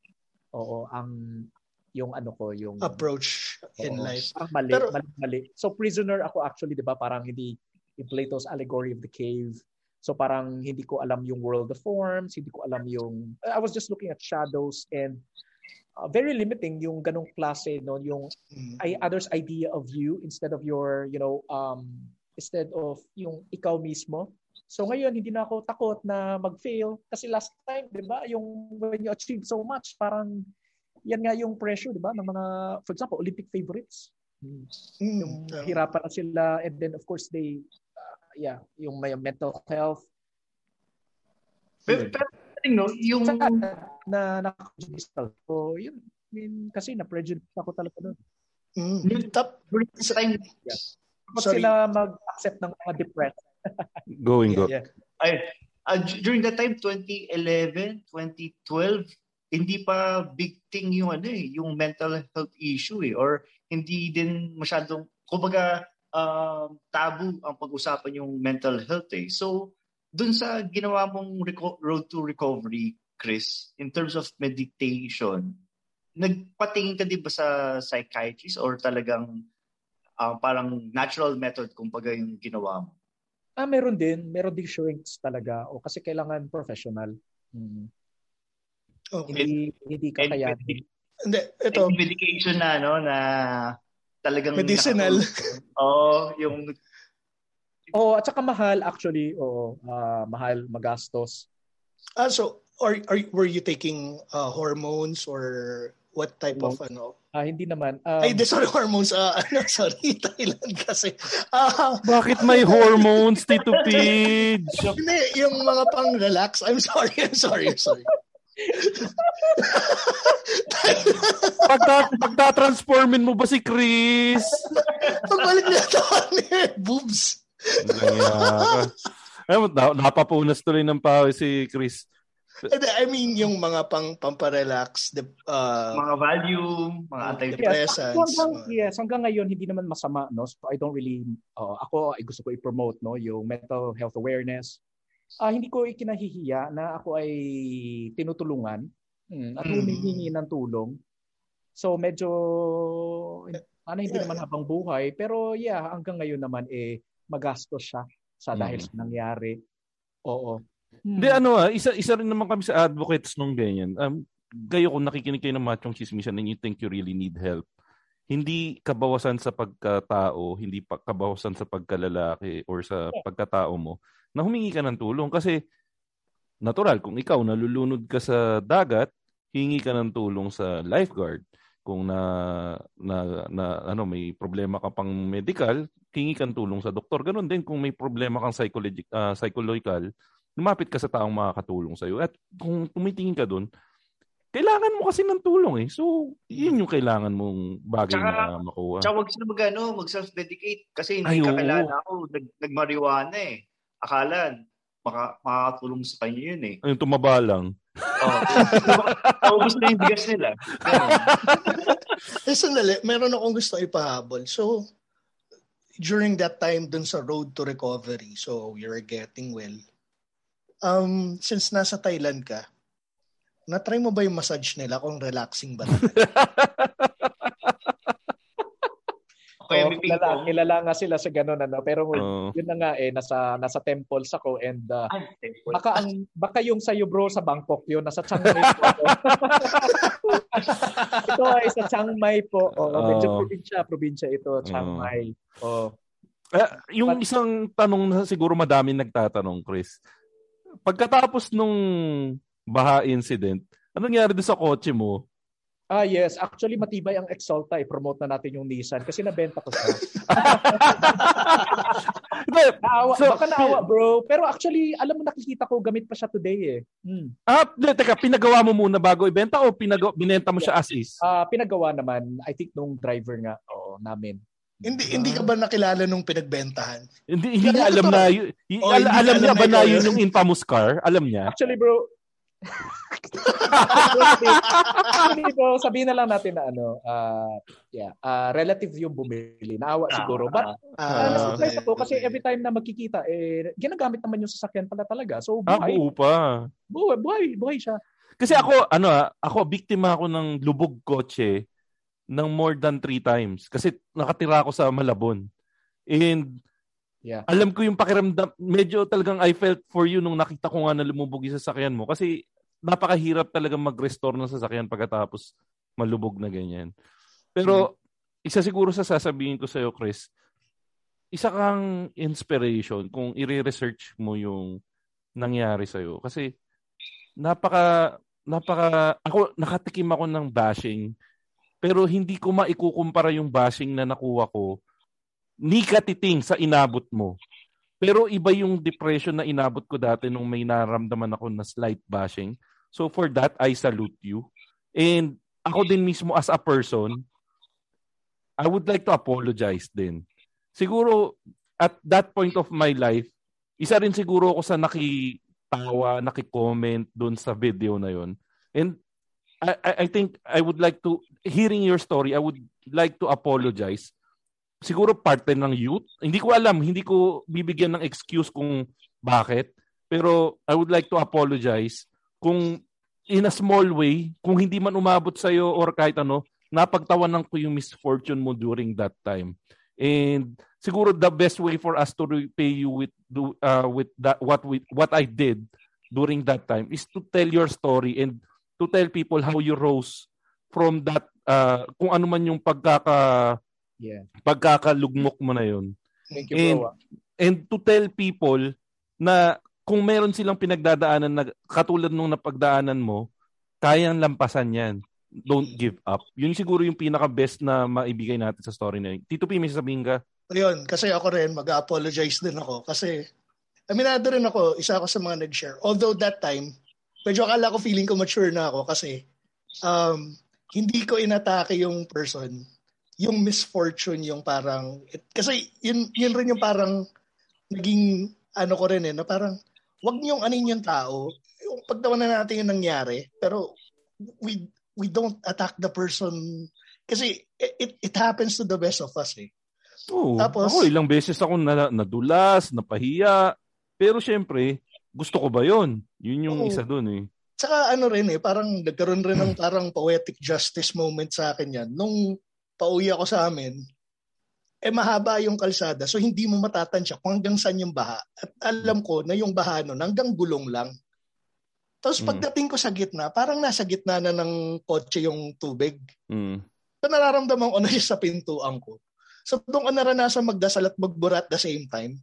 yung approach in life. Parang mali. So prisoner ako actually, 'di ba? Parang hindi in Plato's allegory of the cave. So parang hindi ko alam yung world of forms, hindi ko alam yung I was just looking at shadows and very limiting yung ganong klase, no, yung others idea of you instead of your, instead of yung ikaw mismo. So ngayon hindi na ako takot na mag-fail kasi last time, 'di ba, yung when you achieve so much, parang yan nga yung pressure, di ba, ng mga, for example, Olympic favorites. Yung hirapan na sila, and then of course they, yung may mental health. Pero yung na naka-digital. So yun, kasi na-prejudice ako talaga doon. Kapag sila mag-accept ng mga depressed. Go. During that time, 2011, 2012, hindi pa big thing yung yung mental health issue or hindi din masyadong kumbaga tabu ang pag-usapan yung mental health . So dun sa ginawa mong road to recovery, Chris, in terms of meditation, nagpatingin ka din ba sa psychiatrist or talagang parang natural method kumbaga yung ginawa mo? Meron din shrinks talaga kasi kailangan professional. Okay. Hindi kakayanin. Hindi, ito. Medication na, na talagang medicinal. Yung... at saka mahal actually. Mahal, magastos. So, were you taking hormones or what type of hindi naman. Sorry, hormones. Sorry, Thailand kasi. Bakit may hormones, Tito Pidge? Hindi, yung mga pang-relax. I'm sorry. Pagta-transformin mo ba si Chris? Pagbalik na ito boobs. Napapunas tuloy ng pawis si Chris. I mean, yung mga pang-relax, mga Valium, mga antidepressants. Hanggang ngayon, hindi naman masama, no? So I don't really, ako ay gusto ko i-promote, no, yung mental health awareness. Hindi ko ikinahihiya na ako ay tinutulungan at humihingi ng tulong. So medyo hindi naman habang buhay, pero hanggang ngayon naman magastos siya dahil sa nangyari. Oo. Hindi isa rin naman kami sa advocates nung ganyan. Kayo kung nakikinig kayo ng Machong Chismisan and you think you really need help, hindi kabawasan sa pagkatao, hindi kabawasan sa pagkalalaki or sa pagkatao mo na humingi ka ng tulong kasi natural kung ikaw nalulunod ka sa dagat, hingi ka ng tulong sa lifeguard. Kung may problema ka pang medical, hingi ka ng tulong sa doktor. Ganon din kung may problema kang psychological, lumapit ka sa taong makakatulong sa iyo. At kung tumitingin ka doon, kailangan mo kasi ng tulong eh. So, yun yung kailangan mong bagay na makuha. Tsaka wag sila mag-self-dedicate kasi hindi ka kilala ako, nag-marijuana eh. Akala, makakatulong sa kanya yun eh. Ayun, tumaba lang. Gusto na yung bigas nila. Sandali, meron akong gusto ipahabol. So, during that time dun sa road to recovery, so you're getting well, since nasa Thailand ka, na-try mo ba yung massage nila kung relaxing ba? Kilala nga sila sa ganun pero yun na nga nasa temples ako and baka yung sa'yo bro sa Bangkok yun nasa Chiang Mai po. Ito ay sa Chiang Mai po. Medyo probinsya ito, Chiang Mai. Yung isang tanong na siguro madami nagtatanong, Chris. Pagkatapos nung baha incident, anong nangyari doon sa kotse mo? Yes. Actually, matibay ang Exalta. I-promote na natin yung Nissan kasi nabenta ko siya. Baka naawa, bro. Pero actually, alam mo, nakikita ko, gamit pa siya today eh. Teka, pinagawa mo muna bago ibenta o binenta mo siya as is? Pinagawa naman. I think nung driver nga namin. Hindi ka ba nakilala nung pinagbentahan? Hindi niya alam na yun. Alam niya ba na yun yung infamous car? Alam niya? Actually, bro, sabihin na lang natin na relative yung bumili. Naawa siguro. But surprise ako kasi every time na magkikita, ginagamit naman yung sasakyan pala talaga. So, buhay siya. Kasi ako biktima ako ng lubog kotse ng more than 3 times. Kasi nakatira ako sa Malabon. And alam ko yung pakiramdam, medyo talagang I felt for you nung nakita ko nga na lumubog yung sasakyan mo. Kasi napakahirap talaga mag-restore ng sasakyan pagkatapos malubog na ganyan. Pero isa siguro sa sasabihin ko sa'yo, Chris, isa kang inspiration kung i-research mo yung nangyari sa'yo. Kasi nakatikim ako ng bashing, pero hindi ko maikukumpara yung bashing na nakuha ko ni katiting sa inabot mo. Pero iba yung depression na inabot ko dati nung may naramdaman ako na slight bashing. So for that, I salute you. And ako din mismo as a person, I would like to apologize din. Siguro at that point of my life, isa rin siguro ako sa nakitawa, nakicomment doon sa video na yon. And I think I would like to, hearing your story, I would like to apologize. Siguro parte ng youth. Hindi ko alam, hindi ko bibigyan ng excuse kung bakit. Pero I would like to apologize kung in a small way, kung hindi man umabot sa'yo or kahit napagtawanan ko yung misfortune mo during that time. And siguro the best way for us to repay you with that, what I did during that time is to tell your story and to tell people how you rose from that, kung ano man yung pagkakalugmok mo na yun. Thank you, bro. And to tell people na kung meron silang pinagdadaanan na katulad nung napagdaanan mo, kayang lampasan yan. Don't give up. Yun siguro yung pinaka-best na maibigay natin sa story na yun. Tito P, may sasabihin ka? Ayun, kasi ako rin, mag-apologize din ako. Kasi, aminado rin ako, isa ako sa mga nag-share. Although that time, medyo akala ko feeling ko mature na ako kasi hindi ko inatake yung person. Yung misfortune, yung parang, kasi yun rin yung parang naging ko rin na parang, wag niyong anin yung tao. Yung pagtawanan natin yung nangyari, pero we don't attack the person kasi it happens to the best of us eh. Tapos, ako ilang beses ako nadulas, napahiya, pero syempre, gusto ko ba yun? Yun yung isa dun eh. Tsaka rin parang nagkaroon rin ng parang poetic justice moment sa akin yan. Nung pauwi ako sa amin, mahaba yung kalsada. So, hindi mo matatansya kung hanggang saan yung baha. At alam ko na yung baha nun, hanggang gulong lang. Tapos pagdating ko sa gitna, parang nasa gitna na ng kotse yung tubig. So, nararamdaman ko na siya sa pintuan ko. So, doon ko naranasan magdasal at magbura at the same time.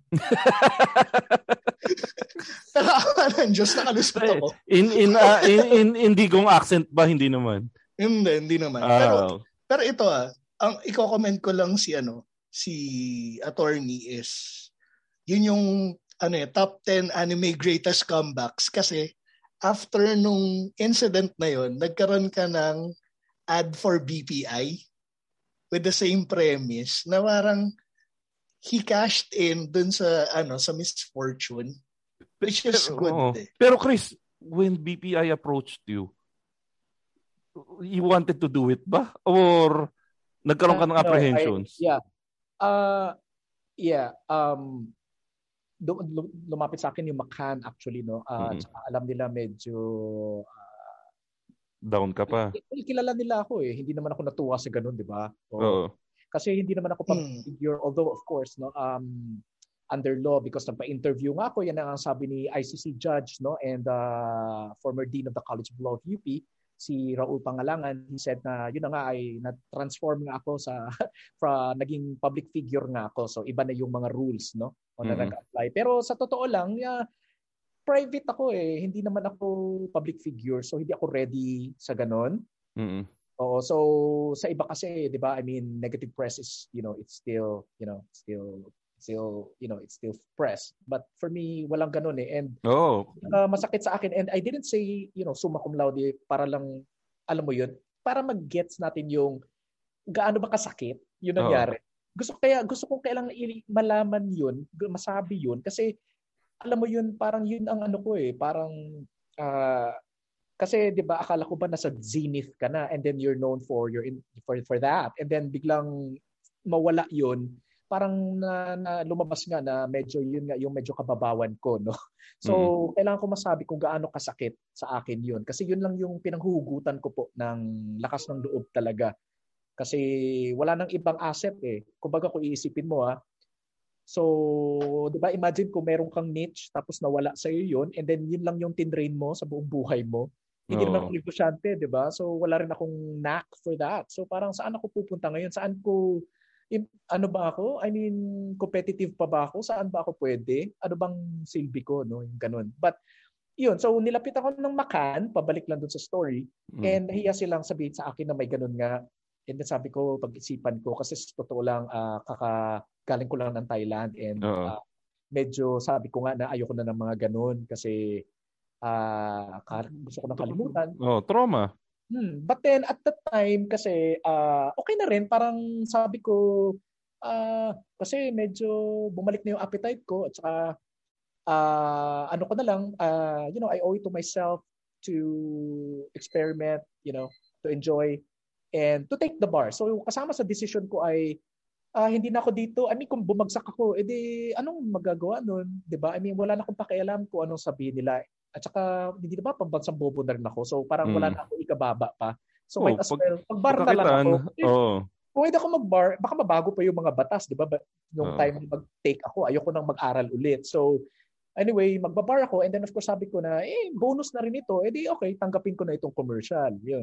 Nakakawa ng Diyos, nakalusot ako. In digong accent ba? Hindi naman. Hindi naman. Pero ito ang i-comment ko lang si attorney is yun yung top 10 anime greatest comebacks kasi after nung incident na yon, nagkaroon ka ng ad for BPI with the same premise na parang he cashed in dun sa sa misfortune, which is good. Pero Chris, when BPI approached you wanted to do it ba? Or nagkaroon ka ng apprehensions? Lumapit sa akin yung McCann actually, no? Tsaka alam nila medyo down ka pa. Kilala nila ako eh. Hindi naman ako natuwa sa ganun, di ba? Oo. Kasi hindi naman ako figure, although of course, no, under law, because nagpa-interview nga ako, yan ang sabi ni ICC judge, no, and former dean of the College of Law of UP, si Raul Pangalangan. He said na yun na nga ay na-transform nga ako sa naging public figure nga ako. So iba na yung mga rules, no, na nag-apply. Pero sa totoo lang, private ako eh. Hindi naman ako public figure, so hindi ako ready sa ganon. Oo, so sa iba kasi, 'di ba? I mean, negative press is, it's still press. But for me, walang ganun eh. And masakit sa akin. And I didn't say, summa cum laude para lang, alam mo yun, para mag-gets natin yung gaano ba kasakit yun nangyari. Gusto ko kailang malaman yun, masabi yun. Kasi, alam mo yun, parang yun ang ko eh. Parang, kasi 'di ba akala ko ba nasa zenith ka na and then you're known for for that, and then biglang mawala 'yun, parang na lumabas nga na medyo yun nga yung medyo kababawan ko, no. So kailangan ko masabi kung gaano kasakit sa akin 'yun, kasi yun lang yung pinanghuhugutan ko po ng lakas ng loob talaga, kasi wala nang ibang asset eh. Kumbaga kung iisipin mo so 'di ba, imagine kung meron kang niche tapos nawala sa iyo yun, and then yun lang yung tinrain mo sa buong buhay mo. Hindi naman ako negosyante, di ba? So, wala rin akong knack for that. So, parang saan ako pupunta ngayon? Saan ko, ano ba ako? I mean, competitive pa ba ako? Saan ba ako pwede? Ano bang silbi ko? No? Yung ganun. But, yun. So, nilapit ako ng McCann, pabalik lang dun sa story, and nahiya silang sabihin sa akin na may ganun nga. And then sabi ko, pag-isipan ko, kasi totoo lang, galing ko lang ng Thailand, and medyo sabi ko nga na ayoko na ng mga ganun, kasi gusto ko nang kalimutan. Trauma. But then at that time kasi okay na rin, parang sabi ko kasi medyo bumalik na yung appetite ko, at saka ano ko na lang, I owe it to myself to experiment, to enjoy and to take the bar. So kasama sa decision ko ay hindi na ako dito. I mean, kung bumagsak ako, edi anong magagawa nun? 'Di ba? I mean, wala na akong pakialam kung anong sabihin nila. At saka, hindi na ba, pambansang bobo na rin ako. So, parang wala na ako ikababa pa. So, might as well, mag-bar na lang ako. Kung hindi ako mag-bar, baka mabago pa yung mga batas, di ba? Nung time na mag-take ako, ayoko nang mag-aral ulit. So, anyway, magbabar ako. And then, of course, sabi ko na, bonus na rin ito. Di, okay, tanggapin ko na itong commercial. Yun.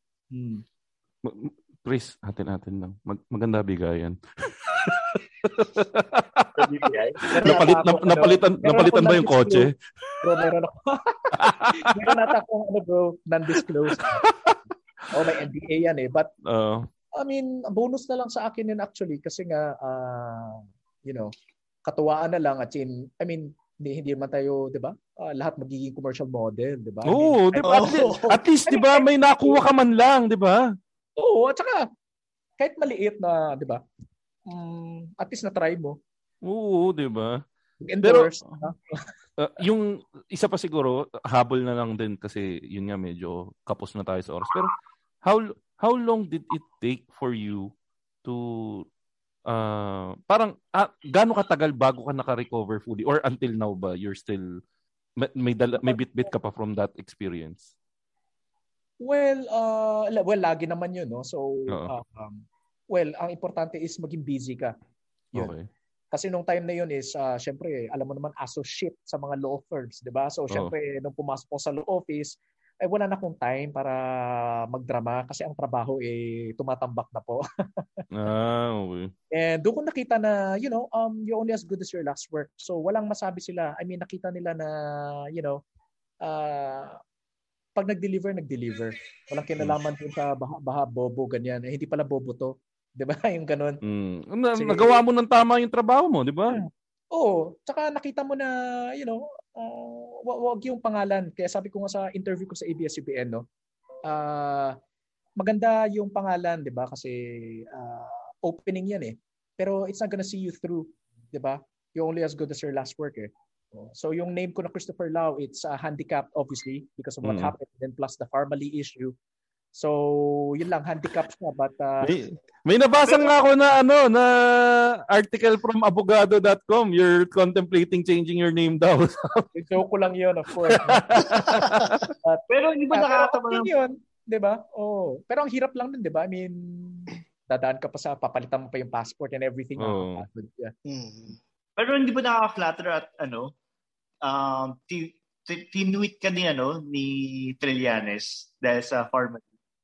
Chris, atin lang. Maganda bigayan. napalitan ba yung kotse? Bro, meron ako. Meron nata akong non-disclosed. May NDA yan eh. But, I mean, bonus na lang sa akin yun actually, kasi nga, katuwaan na lang. I mean, hindi naman tayo, di ba? Lahat magiging commercial model, di ba? Oo, di ba? At least, di ba, may nakuha ka man lang, di ba? Oo, at saka, kahit maliit na, di ba? At least na-try mo. Oo, di ba? Pero, yung isa pa siguro, habol na lang din kasi yun nga medyo kapos na tayo sa oras. Pero, how long did it take for you to, parang, gaano katagal bago ka naka-recover fully? Or until now ba, you're still, may bit-bit ka pa from that experience? Well, lagi naman yun, no? So, ang importante is maging busy ka. Yun. Okay. Kasi nung time na yun is, syempre, alam mo naman, associate sa mga law firms, di ba? So, syempre, nung pumasok ko sa law office, wala na akong time para magdrama kasi ang trabaho tumatambak na po. Okay. And doon ko nakita na, you're only as good as your last work. So, walang masabi sila. I mean, nakita nila na, pag nag-deliver. Walang kinalaman dun sa baha bobo, ganyan. Hindi pala bobo to. Di ba? Yung ganun. Nagawa mo ng tama yung trabaho mo, di ba? Tsaka nakita mo na, wag yung pangalan. Kaya sabi ko nga sa interview ko sa ABS-CBN, no, maganda yung pangalan, di ba? Kasi opening yan eh. Pero it's not gonna see you through, di ba? You're only as good as your last work eh. So yung name ko na Christopher Lau, it's handicapped obviously because of what happened, then plus the Farmally issue. So yun lang, handicap siya, but may nabasa nga ako na article from abogado.com, you're contemplating changing your name daw. Joke ko lang yun, of course. Pero hindi ba nakakatawa yun, 'di ba? Pero ang hirap lang din, 'di ba? I mean, dadaan ka pa sa papalitan mo pa yung passport and everything. Yeah. Pero hindi ba nakaka-flatter at tinweet ka ni Trillanes dahil sa Farmally?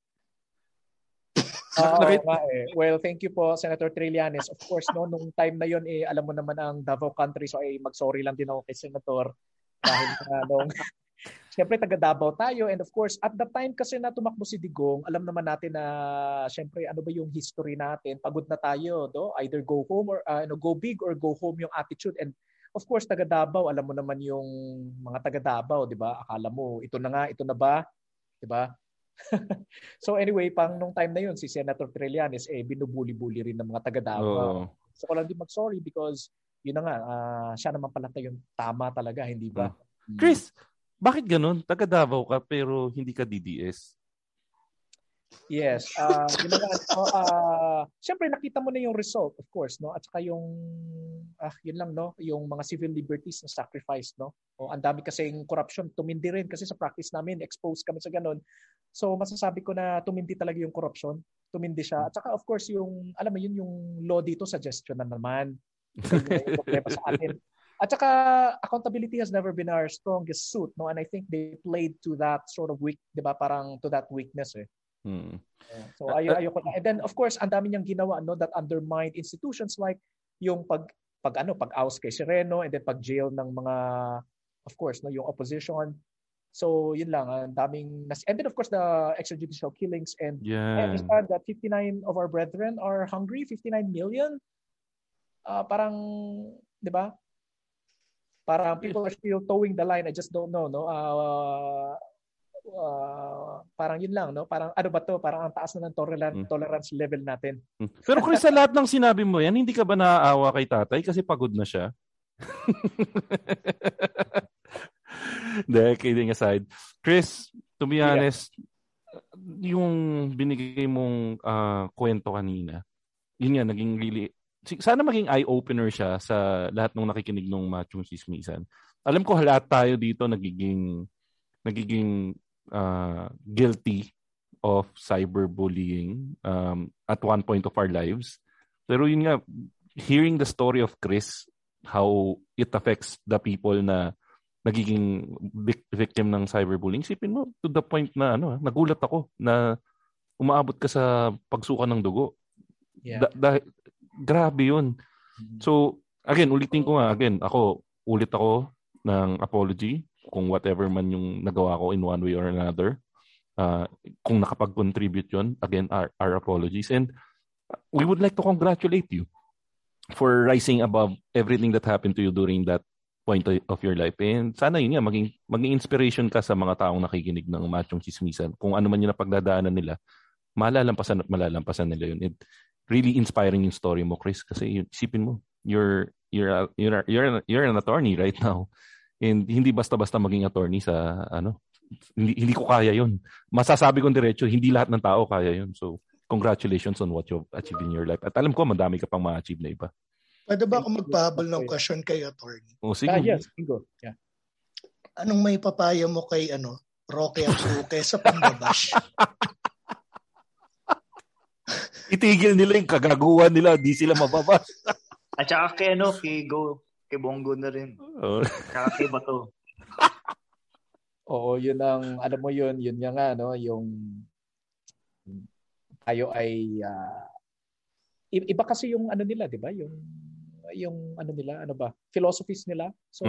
Well, thank you po, Senator Trillanes. Of course, no, nung time na yon alam mo naman ang Davao country, so mag-sorry lang din ako kay Senator dahil siyempre taga Davao tayo, and of course at the time kasi na tumakbo si Digong, alam naman natin na siyempre ano ba yung history natin, pagod na tayo, either go home or go big or go home yung attitude. And of course taga Davao, alam mo naman yung mga taga Davao, 'di ba? Akala mo ito na ba, 'di ba? So anyway, nung time na yun, si Senator Trillanes binubuli-buli rin ng mga taga Davao. So ko lang din mag-sorry because yun na nga, siya naman pala yung tama talaga, hindi ba? Chris, bakit ganun? Taga Davao ka pero hindi ka DDS? Yes. Siyempre nakita mo na yung result, of course, no? At saka yung yun lang, no, yung mga civil liberties na sacrifice, no? Ang dami kasing corruption, tumindi rin kasi sa practice namin, exposed kami sa ganun. So masasabi ko na tumindi talaga yung corruption, tumindi siya. At saka of course yung alam mo yun, yung law dito suggestion na naman. Yung problema sa atin. At saka accountability has never been our strongest suit, no? And I think they played to that sort of weak, 'di ba? Parang to that weakness eh. So ayoko na. And then of course, ang dami niyang ginawa, no, that undermined institutions like yung pag-oust kay Sereno, and then pag-jail ng mga, of course, no, yung opposition. So yun lang, ang daming and then of course the extrajudicial killings, and I understand that 59 of our brethren are hungry, 59 million. Parang 'di ba? Parang people are still towing the line. I just don't know, no? Parang yun lang, no? Parang ano ba to? Parang ang taas na ng tolerance level natin. Pero Chris, sa lahat ng sinabi mo yan, hindi ka ba naaawa kay tatay kasi pagod na siya? Kidding aside. Chris, to be honest, yung binigay mong kwento kanina, yun nga, naging really, sana maging eye-opener siya sa lahat ng nakikinig ng Machong Chismisan. Alam ko lahat tayo dito nagiging guilty of cyberbullying at one point of our lives. Pero yun nga, hearing the story of Chris, how it affects the people na nagiging victim ng cyberbullying, isipin mo, to the point na nagulat ako na umaabot ka sa pagsuka ng dugo. Yeah. Grabe yun. So, again, ulitin ko nga, ulit ako ng apology kung whatever man yung nagawa ko in one way or another. Kung nakapag-contribute yun, again, our apologies. And we would like to congratulate you for rising above everything that happened to you during that point of your life. And sana yun nga, maging inspiration ka sa mga taong nakikinig ng Machong Chismisan. Kung ano man yung napagdadaanan nila, malalampasan nila yun. It really inspiring yung story mo, Chris, kasi isipin mo, you're an attorney right now, and hindi basta-basta maging attorney sa hindi ko kaya yun. Masasabi kong diretso, hindi lahat ng tao kaya yun. So congratulations on what you've achieved in your life, at alam ko madami ka pang ma-achieve na iba. Pwede ba ako magpahabol ng question kay attorney? Sige. Yes, go. Yeah. Anong may papaya mo kay Roque at Suke sa pambabash? Itigil nila yung kagaguhan nila, di sila mababas. At saka kay Bongo na rin. Saka kay Bato. Oo, yun ang, alam mo yun nga, no, yung tayo ay, iba kasi yung nila, di ba? Yung nila, philosophies nila. So,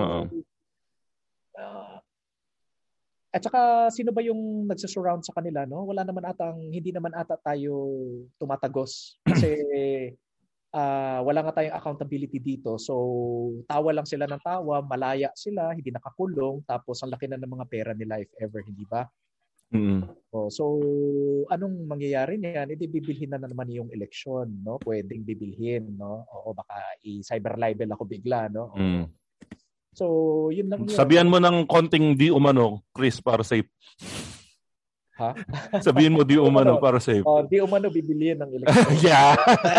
at saka sino ba yung nagsasurround sa kanila, no? Hindi naman ata tayo tumatagos. Kasi wala nga tayong accountability dito. So, tawa lang sila ng tawa, malaya sila, hindi nakakulong, tapos ang laki na ng mga pera nila if ever, hindi ba? So, anong mangyayari niyan? Hindi bibilhin na naman yung eleksyon, no? Pwedeng bibilhin, no? O baka i-cyber libel ako bigla, no? So, yun lang yun. Sabihan mo ng konting di umano, Chris, para safe. Ha? Sabihin mo di umano para safe. Di umano bibilihin ng eleksyon. Yeah.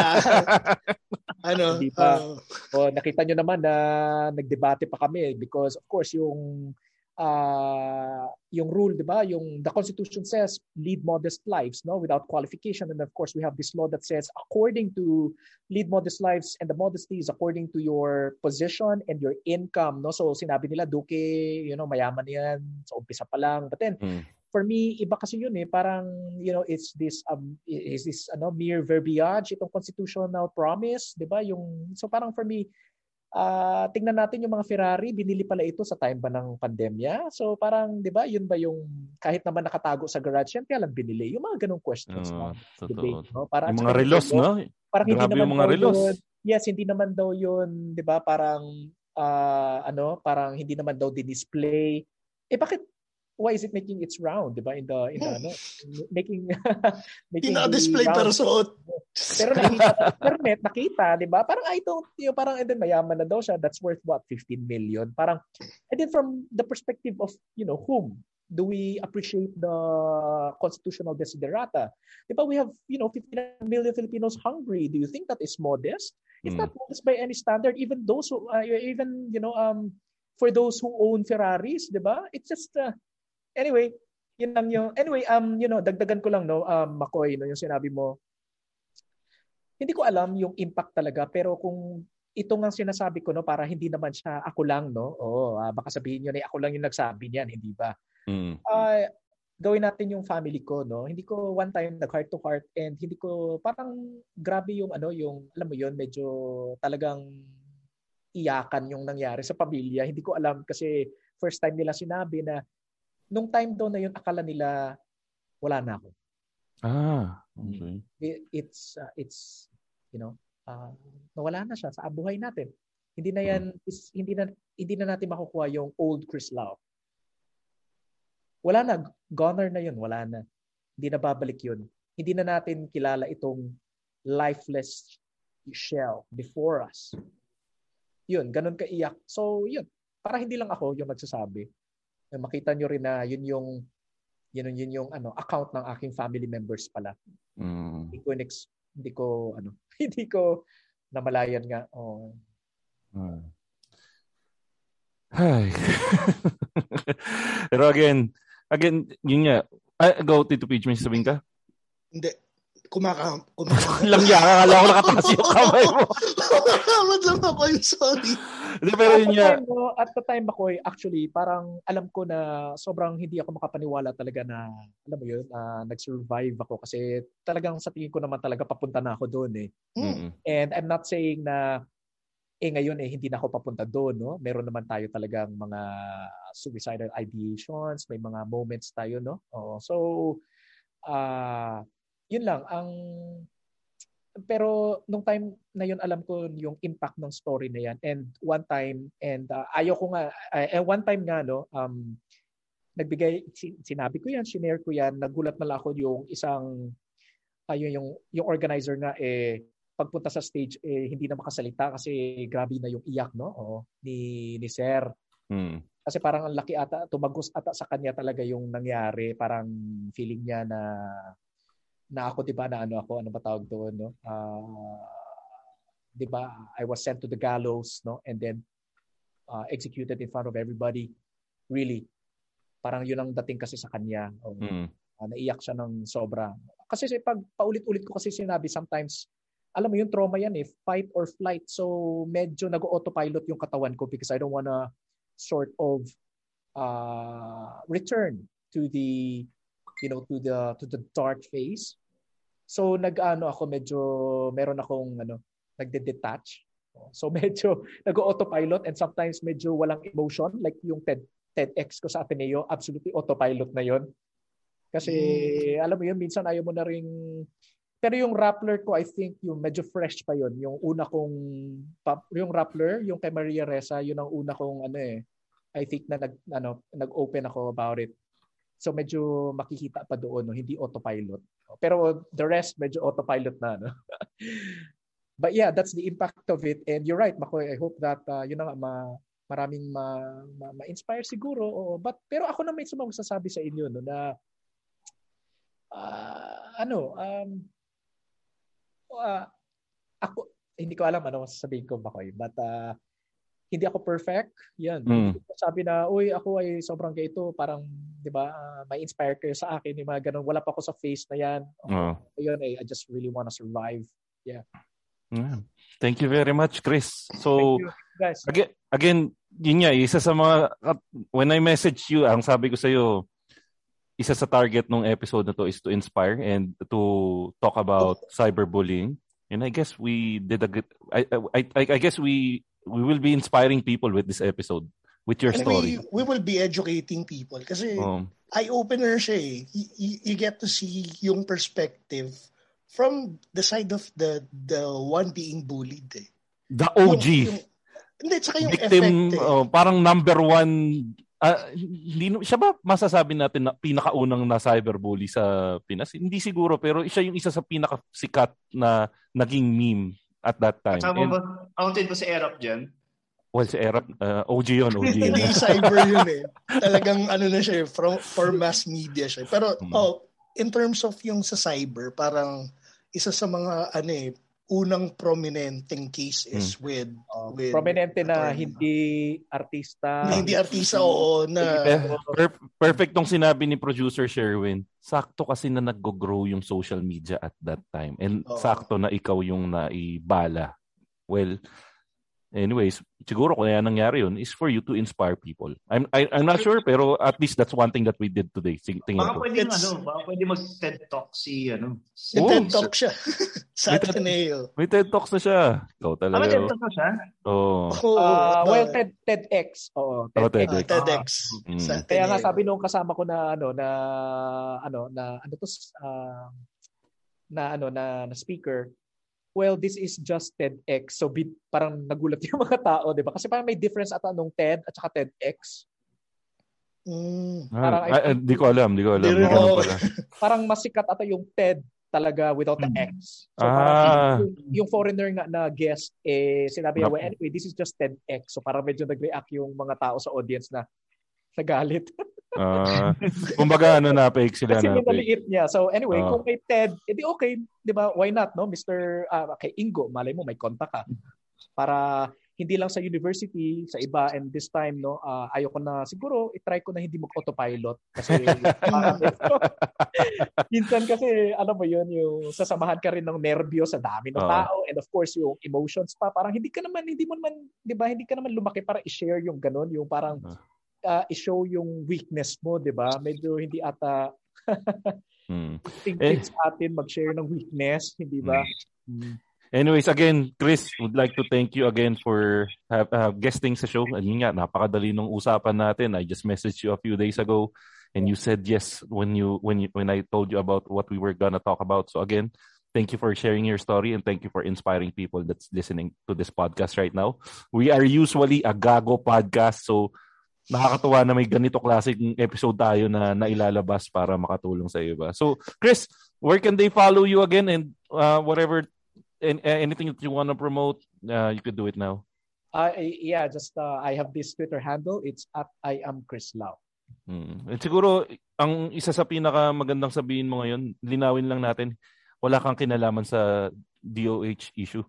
Hindi pa. Nakita nyo naman na nagdebate pa kami because of course yung rule, 'di ba? Yung the Constitution says lead modest lives, no, without qualification, and of course we have this law that says according to lead modest lives, and the modesty is according to your position and your income, no. So sinabi nila Duque, mayaman 'yan sa umpisa pa lang, but then for me, iba kasi yun parang, it's this mere verbiage, itong constitutional promise, di ba? So parang for me, tingnan natin yung mga Ferrari, binili pala ito sa time ba ng pandemya? So parang, di ba, yun ba yung, kahit naman nakatago sa garage, yan, kaya lang binili? Yung mga ganong questions. Debate, no? Parang, yung mga relos, no? Parang hindi naman mga relos. Hindi naman daw yun, di ba, parang, parang hindi naman daw di-display. Bakit? Why is it making its round, 'di ba? In the making display pero suot. Pero nakita sa internet, nakita, 'di ba? Parang parang and then mayaman na daw siya, that's worth what, 15 million. Parang and then from the perspective of, whom do we appreciate the constitutional desiderata? 'Di ba, we have, 59 million Filipinos hungry. Do you think that is modest? It's not modest by any standard, even those who for those who own Ferraris, 'di ba? It's just anyway, yun lang yung dagdagan ko lang, no, Makoy, no, yung sinabi mo. Hindi ko alam yung impact talaga, pero kung ito nga sinasabi ko, no, para hindi naman siya ako lang, no. Baka sabihin niyo na ako lang yung nagsabi niyan, hindi ba? Gawin natin yung family ko, no. Hindi ko one time nag-heart to heart, and hindi ko parang grabe yung yung alam mo yun, medyo talagang iyakan yung nangyari sa pamilya. Hindi ko alam kasi first time nila sinabi na nung time daw na yun, akala nila wala na ako. Okay. It's nawala na siya sa buhay natin. Hindi na yan, hindi na natin makukuha yung old Chris Lau. Wala na, goner na yun, wala na. Hindi na babalik yun. Hindi na natin kilala itong lifeless shell before us. Yun, ganun kaiyak. So, yun. Para hindi lang ako yung nagsasabi. Makita nyo rin na yun yung account ng aking family members pala. Hindi ko namalayan nga. Hi. Pero again, yun nga. Go, Tito Peach, may sabihin ka? Hindi. Kumakam. Lang yan. Akala ko nakataas yung kamay mo. Kumakamad lang ako yung sorry. Pero yun nga. At the time ako, actually, parang alam ko na sobrang hindi ako makapaniwala talaga na, alam mo yun, nag-survive ako kasi talagang sa tingin ko naman talaga papunta na ako doon . And I'm not saying na ngayon hindi na ako papunta doon, no? Meron naman tayo talagang mga suicidal ideations, may mga moments tayo, no? So, yun lang pero nung time na yun alam ko yung impact ng story na yan, and one time one time nga, no, sinabi ko yan, shinare ko yan, nagulat na lang ako yung isang yung organizer nga pagpunta sa stage hindi na makasalita kasi grabe na yung iyak, no, ni Sir. Kasi parang ang laki ata, tumagos ata sa kanya talaga yung nangyari, parang feeling niya na ako, 'di ba, na ano ba tawag doon, no? 'Di ba, I was sent to the gallows, no, and then executed in front of everybody. Really, parang yun ang dating kasi sa kanya. Naiyak siya ng sobra. Kasi pag paulit-ulit ko kasi sinabi, sometimes, alam mo yung trauma yan, fight or flight. So medyo nag-autopilot yung katawan ko because I don't wanna sort of return to the to the dark phase. So ako medyo meron akong nagde-detach. So medyo nag-autopilot, and sometimes medyo walang emotion, like yung TEDx ko sa Ateneo, absolutely autopilot na yon. Kasi alam mo yun, minsan ayaw mo na ring, Pero yung Rappler ko, I think yung medyo fresh pa yun. Yung una kong, yung Rappler, yung kay Maria Ressa, yun ang una kong I think na nag-open ako about it. So medyo makikita pa doon, no? Hindi autopilot. Pero the rest, medyo autopilot na. No? But yeah, that's the impact of it. And you're right, Makoy. I hope that, yun na nga, maraming ma-inspire siguro. Pero ako na may magsasabi sa inyo, no, na ako, hindi ko alam ano sasabihin ko, Makoy. But hindi ako perfect. Yan. Hindi ko sabi na, uy, ako ay sobrang ganito. Parang, di ba, may inspire kayo sa akin. Yung mga ganun. Wala pa ako sa face na yan. Ayun, I just really wanna survive. Yeah. Thank you very much, Chris. So, thank you, guys. Again, yun nga, isa sa mga, when I message you, ang sabi ko sa'yo, isa sa target ng episode na to is to inspire and to talk about cyberbullying. And I guess we did a good, I guess we will be inspiring people with this episode, with your story. We will be educating people kasi eye-opener siya eh. You get to see yung perspective from the side of the one being bullied eh. The OG. Hindi, tsaka yung victim, effect eh. Parang number one, siya ba masasabi natin na pinakaunang na cyberbully sa Pinas? Hindi siguro, pero siya yung isa sa pinakasikat na naging meme at that time. Kasama ba, counted ba si Erap dyan? Well, si Erap, OG yun. Hindi cyber yun eh. Talagang na siya for mass media siya. Pero in terms of yung sa cyber, parang isa sa mga unang prominenteng case is with prominente na hindi artista. Hindi artista, oo. Perfect tong sinabi ni producer Sherwin. Sakto kasi na nag-grow yung social media at that time. And sakto na ikaw yung naibala. Well, anyways, siguro kung yan nangyari yun is for you to inspire people. I'm not sure, pero at least that's one thing that we did today. Baka pwede mag-TED Talk si TED Talk siya. Sa Ateneo. May TED Talks na siya. Ikaw talaga. May TED Talk na siya? Well, TEDx. Oo, TEDx. Kaya nga sabi nung kasama ko na speaker, well, this is just TEDx. So parang nagulat yung mga tao, di ba? Kasi parang may difference ata nung TED at saka TEDx. Di ko alam. Parang mas sikat ata yung TED talaga without the X. So parang yung foreigner nga na guest, sinabi niya, well, anyway, this is just TEDx. So parang medyo nag-react yung mga tao sa audience na nagalit. Kumbaga na fake sila kasi minaliit niya. So anyway, kung may TED, edi okay, 'di ba? Why not, no? Mr. Kay Ingo, malay mo may kontak ka. Para hindi lang sa university, sa iba, and this time, no, ayoko na siguro i-try ko na hindi mag-autopilot kasi minsan kasi ano ba 'yun, yung sasamahan ka rin ng nerbyo sa dami ng tao, and of course yung emotions pa, parang hindi mo naman, 'di ba? Hindi ka naman lumaki para i-share yung ganun, yung parang i-show yung weakness mo, di ba? Medyo hindi ata think sa atin mag-share ng weakness, hindi ba? Anyways, again, Chris, would like to thank you again for guesting sa show. Yun nga, napakadali nung usapan natin. I just messaged you a few days ago and you said yes when I told you about what we were gonna talk about. So again, thank you for sharing your story and thank you for inspiring people that's listening to this podcast right now. We are usually a gago podcast, so nakakatuwa na may ganito klaseng episode tayo na nailalabas para makatulong sa iba. So, Chris, where can they follow you again and whatever, anything that you want to promote, you could do it now. I have this Twitter handle. It's @IamChrisLao. At siguro, ang isa sa pinaka magandang sabihin mo ngayon, linawin lang natin, wala kang kinalaman sa DOH issue.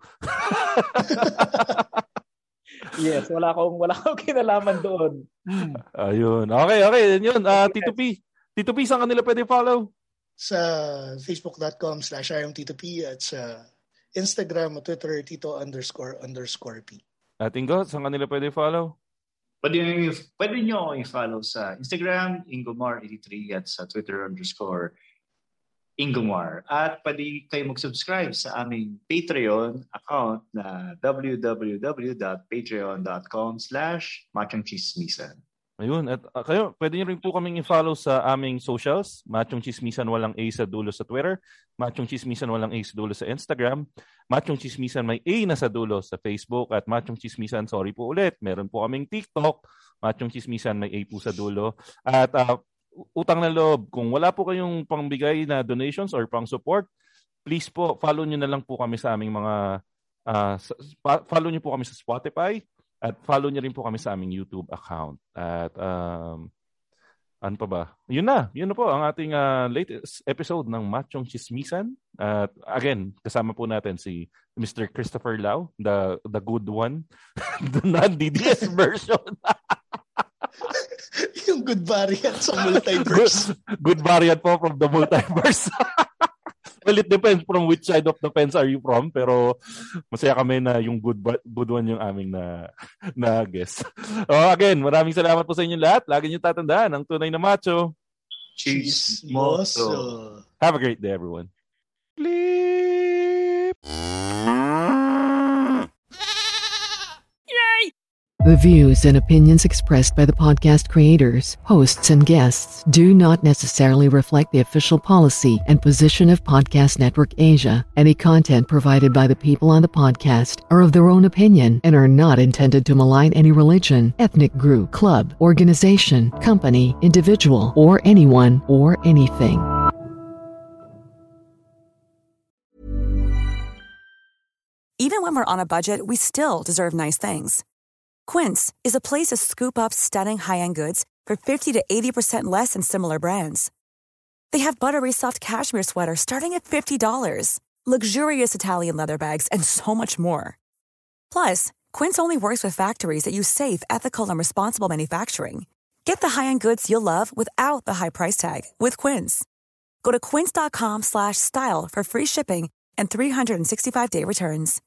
Yes, wala akong kinalaman doon. Ayun. Okay. Yun. Tito P, saan kanila pwede follow? Sa facebook.com/IamTitoP at sa Instagram at Twitter, Tito__P. At Ingo, saan kanila pwede follow? Pwede nyo i-follow sa Instagram, Ingomar83 at sa Twitter _Ingomar. At pwede kayo mag-subscribe sa aming Patreon account na www.patreon.com/machangchismisan. Ayun. At kayo, pwede nyo rin po kaming i-follow sa aming socials. Machong Chismisan walang A sa dulo sa Twitter. Machong Chismisan walang A sa dulo sa Instagram. Machong Chismisan may A na sa dulo sa Facebook. At Machong Chismisan, sorry po ulit, meron po kaming TikTok. Machong Chismisan may A po sa dulo. At utang na loob, kung wala po kayong pangbigay na donations or pang support, please po, follow nyo na lang po kami sa aming mga, follow nyo po kami sa Spotify. At follow niyo rin po kami sa aming YouTube account. At ano pa ba? Yun na po ang ating latest episode ng Machong Chismisan. At again, kasama po natin si Mr. Christopher Lau, the good one. The non-DDS version. Yung good variant sa multiverse. Good variant po from the multiverse. Well, it depends from which side of the fence are you from, pero masaya kami na yung good one yung aming na guest. Again, maraming salamat po sa inyo lahat. Lagi niyo tatandaan, ang tunay na macho. Chismoso. Have a great day, everyone. Bleep. The views and opinions expressed by the podcast creators, hosts, and guests do not necessarily reflect the official policy and position of Podcast Network Asia. Any content provided by the people on the podcast are of their own opinion and are not intended to malign any religion, ethnic group, club, organization, company, individual, or anyone or anything. Even when we're on a budget, we still deserve nice things. Quince is a place to scoop up stunning high-end goods for 50 to 80% less than similar brands. They have buttery soft cashmere sweaters starting at $50, luxurious Italian leather bags, and so much more. Plus, Quince only works with factories that use safe, ethical, and responsible manufacturing. Get the high-end goods you'll love without the high price tag with Quince. Go to quince.com/style for free shipping and 365-day returns.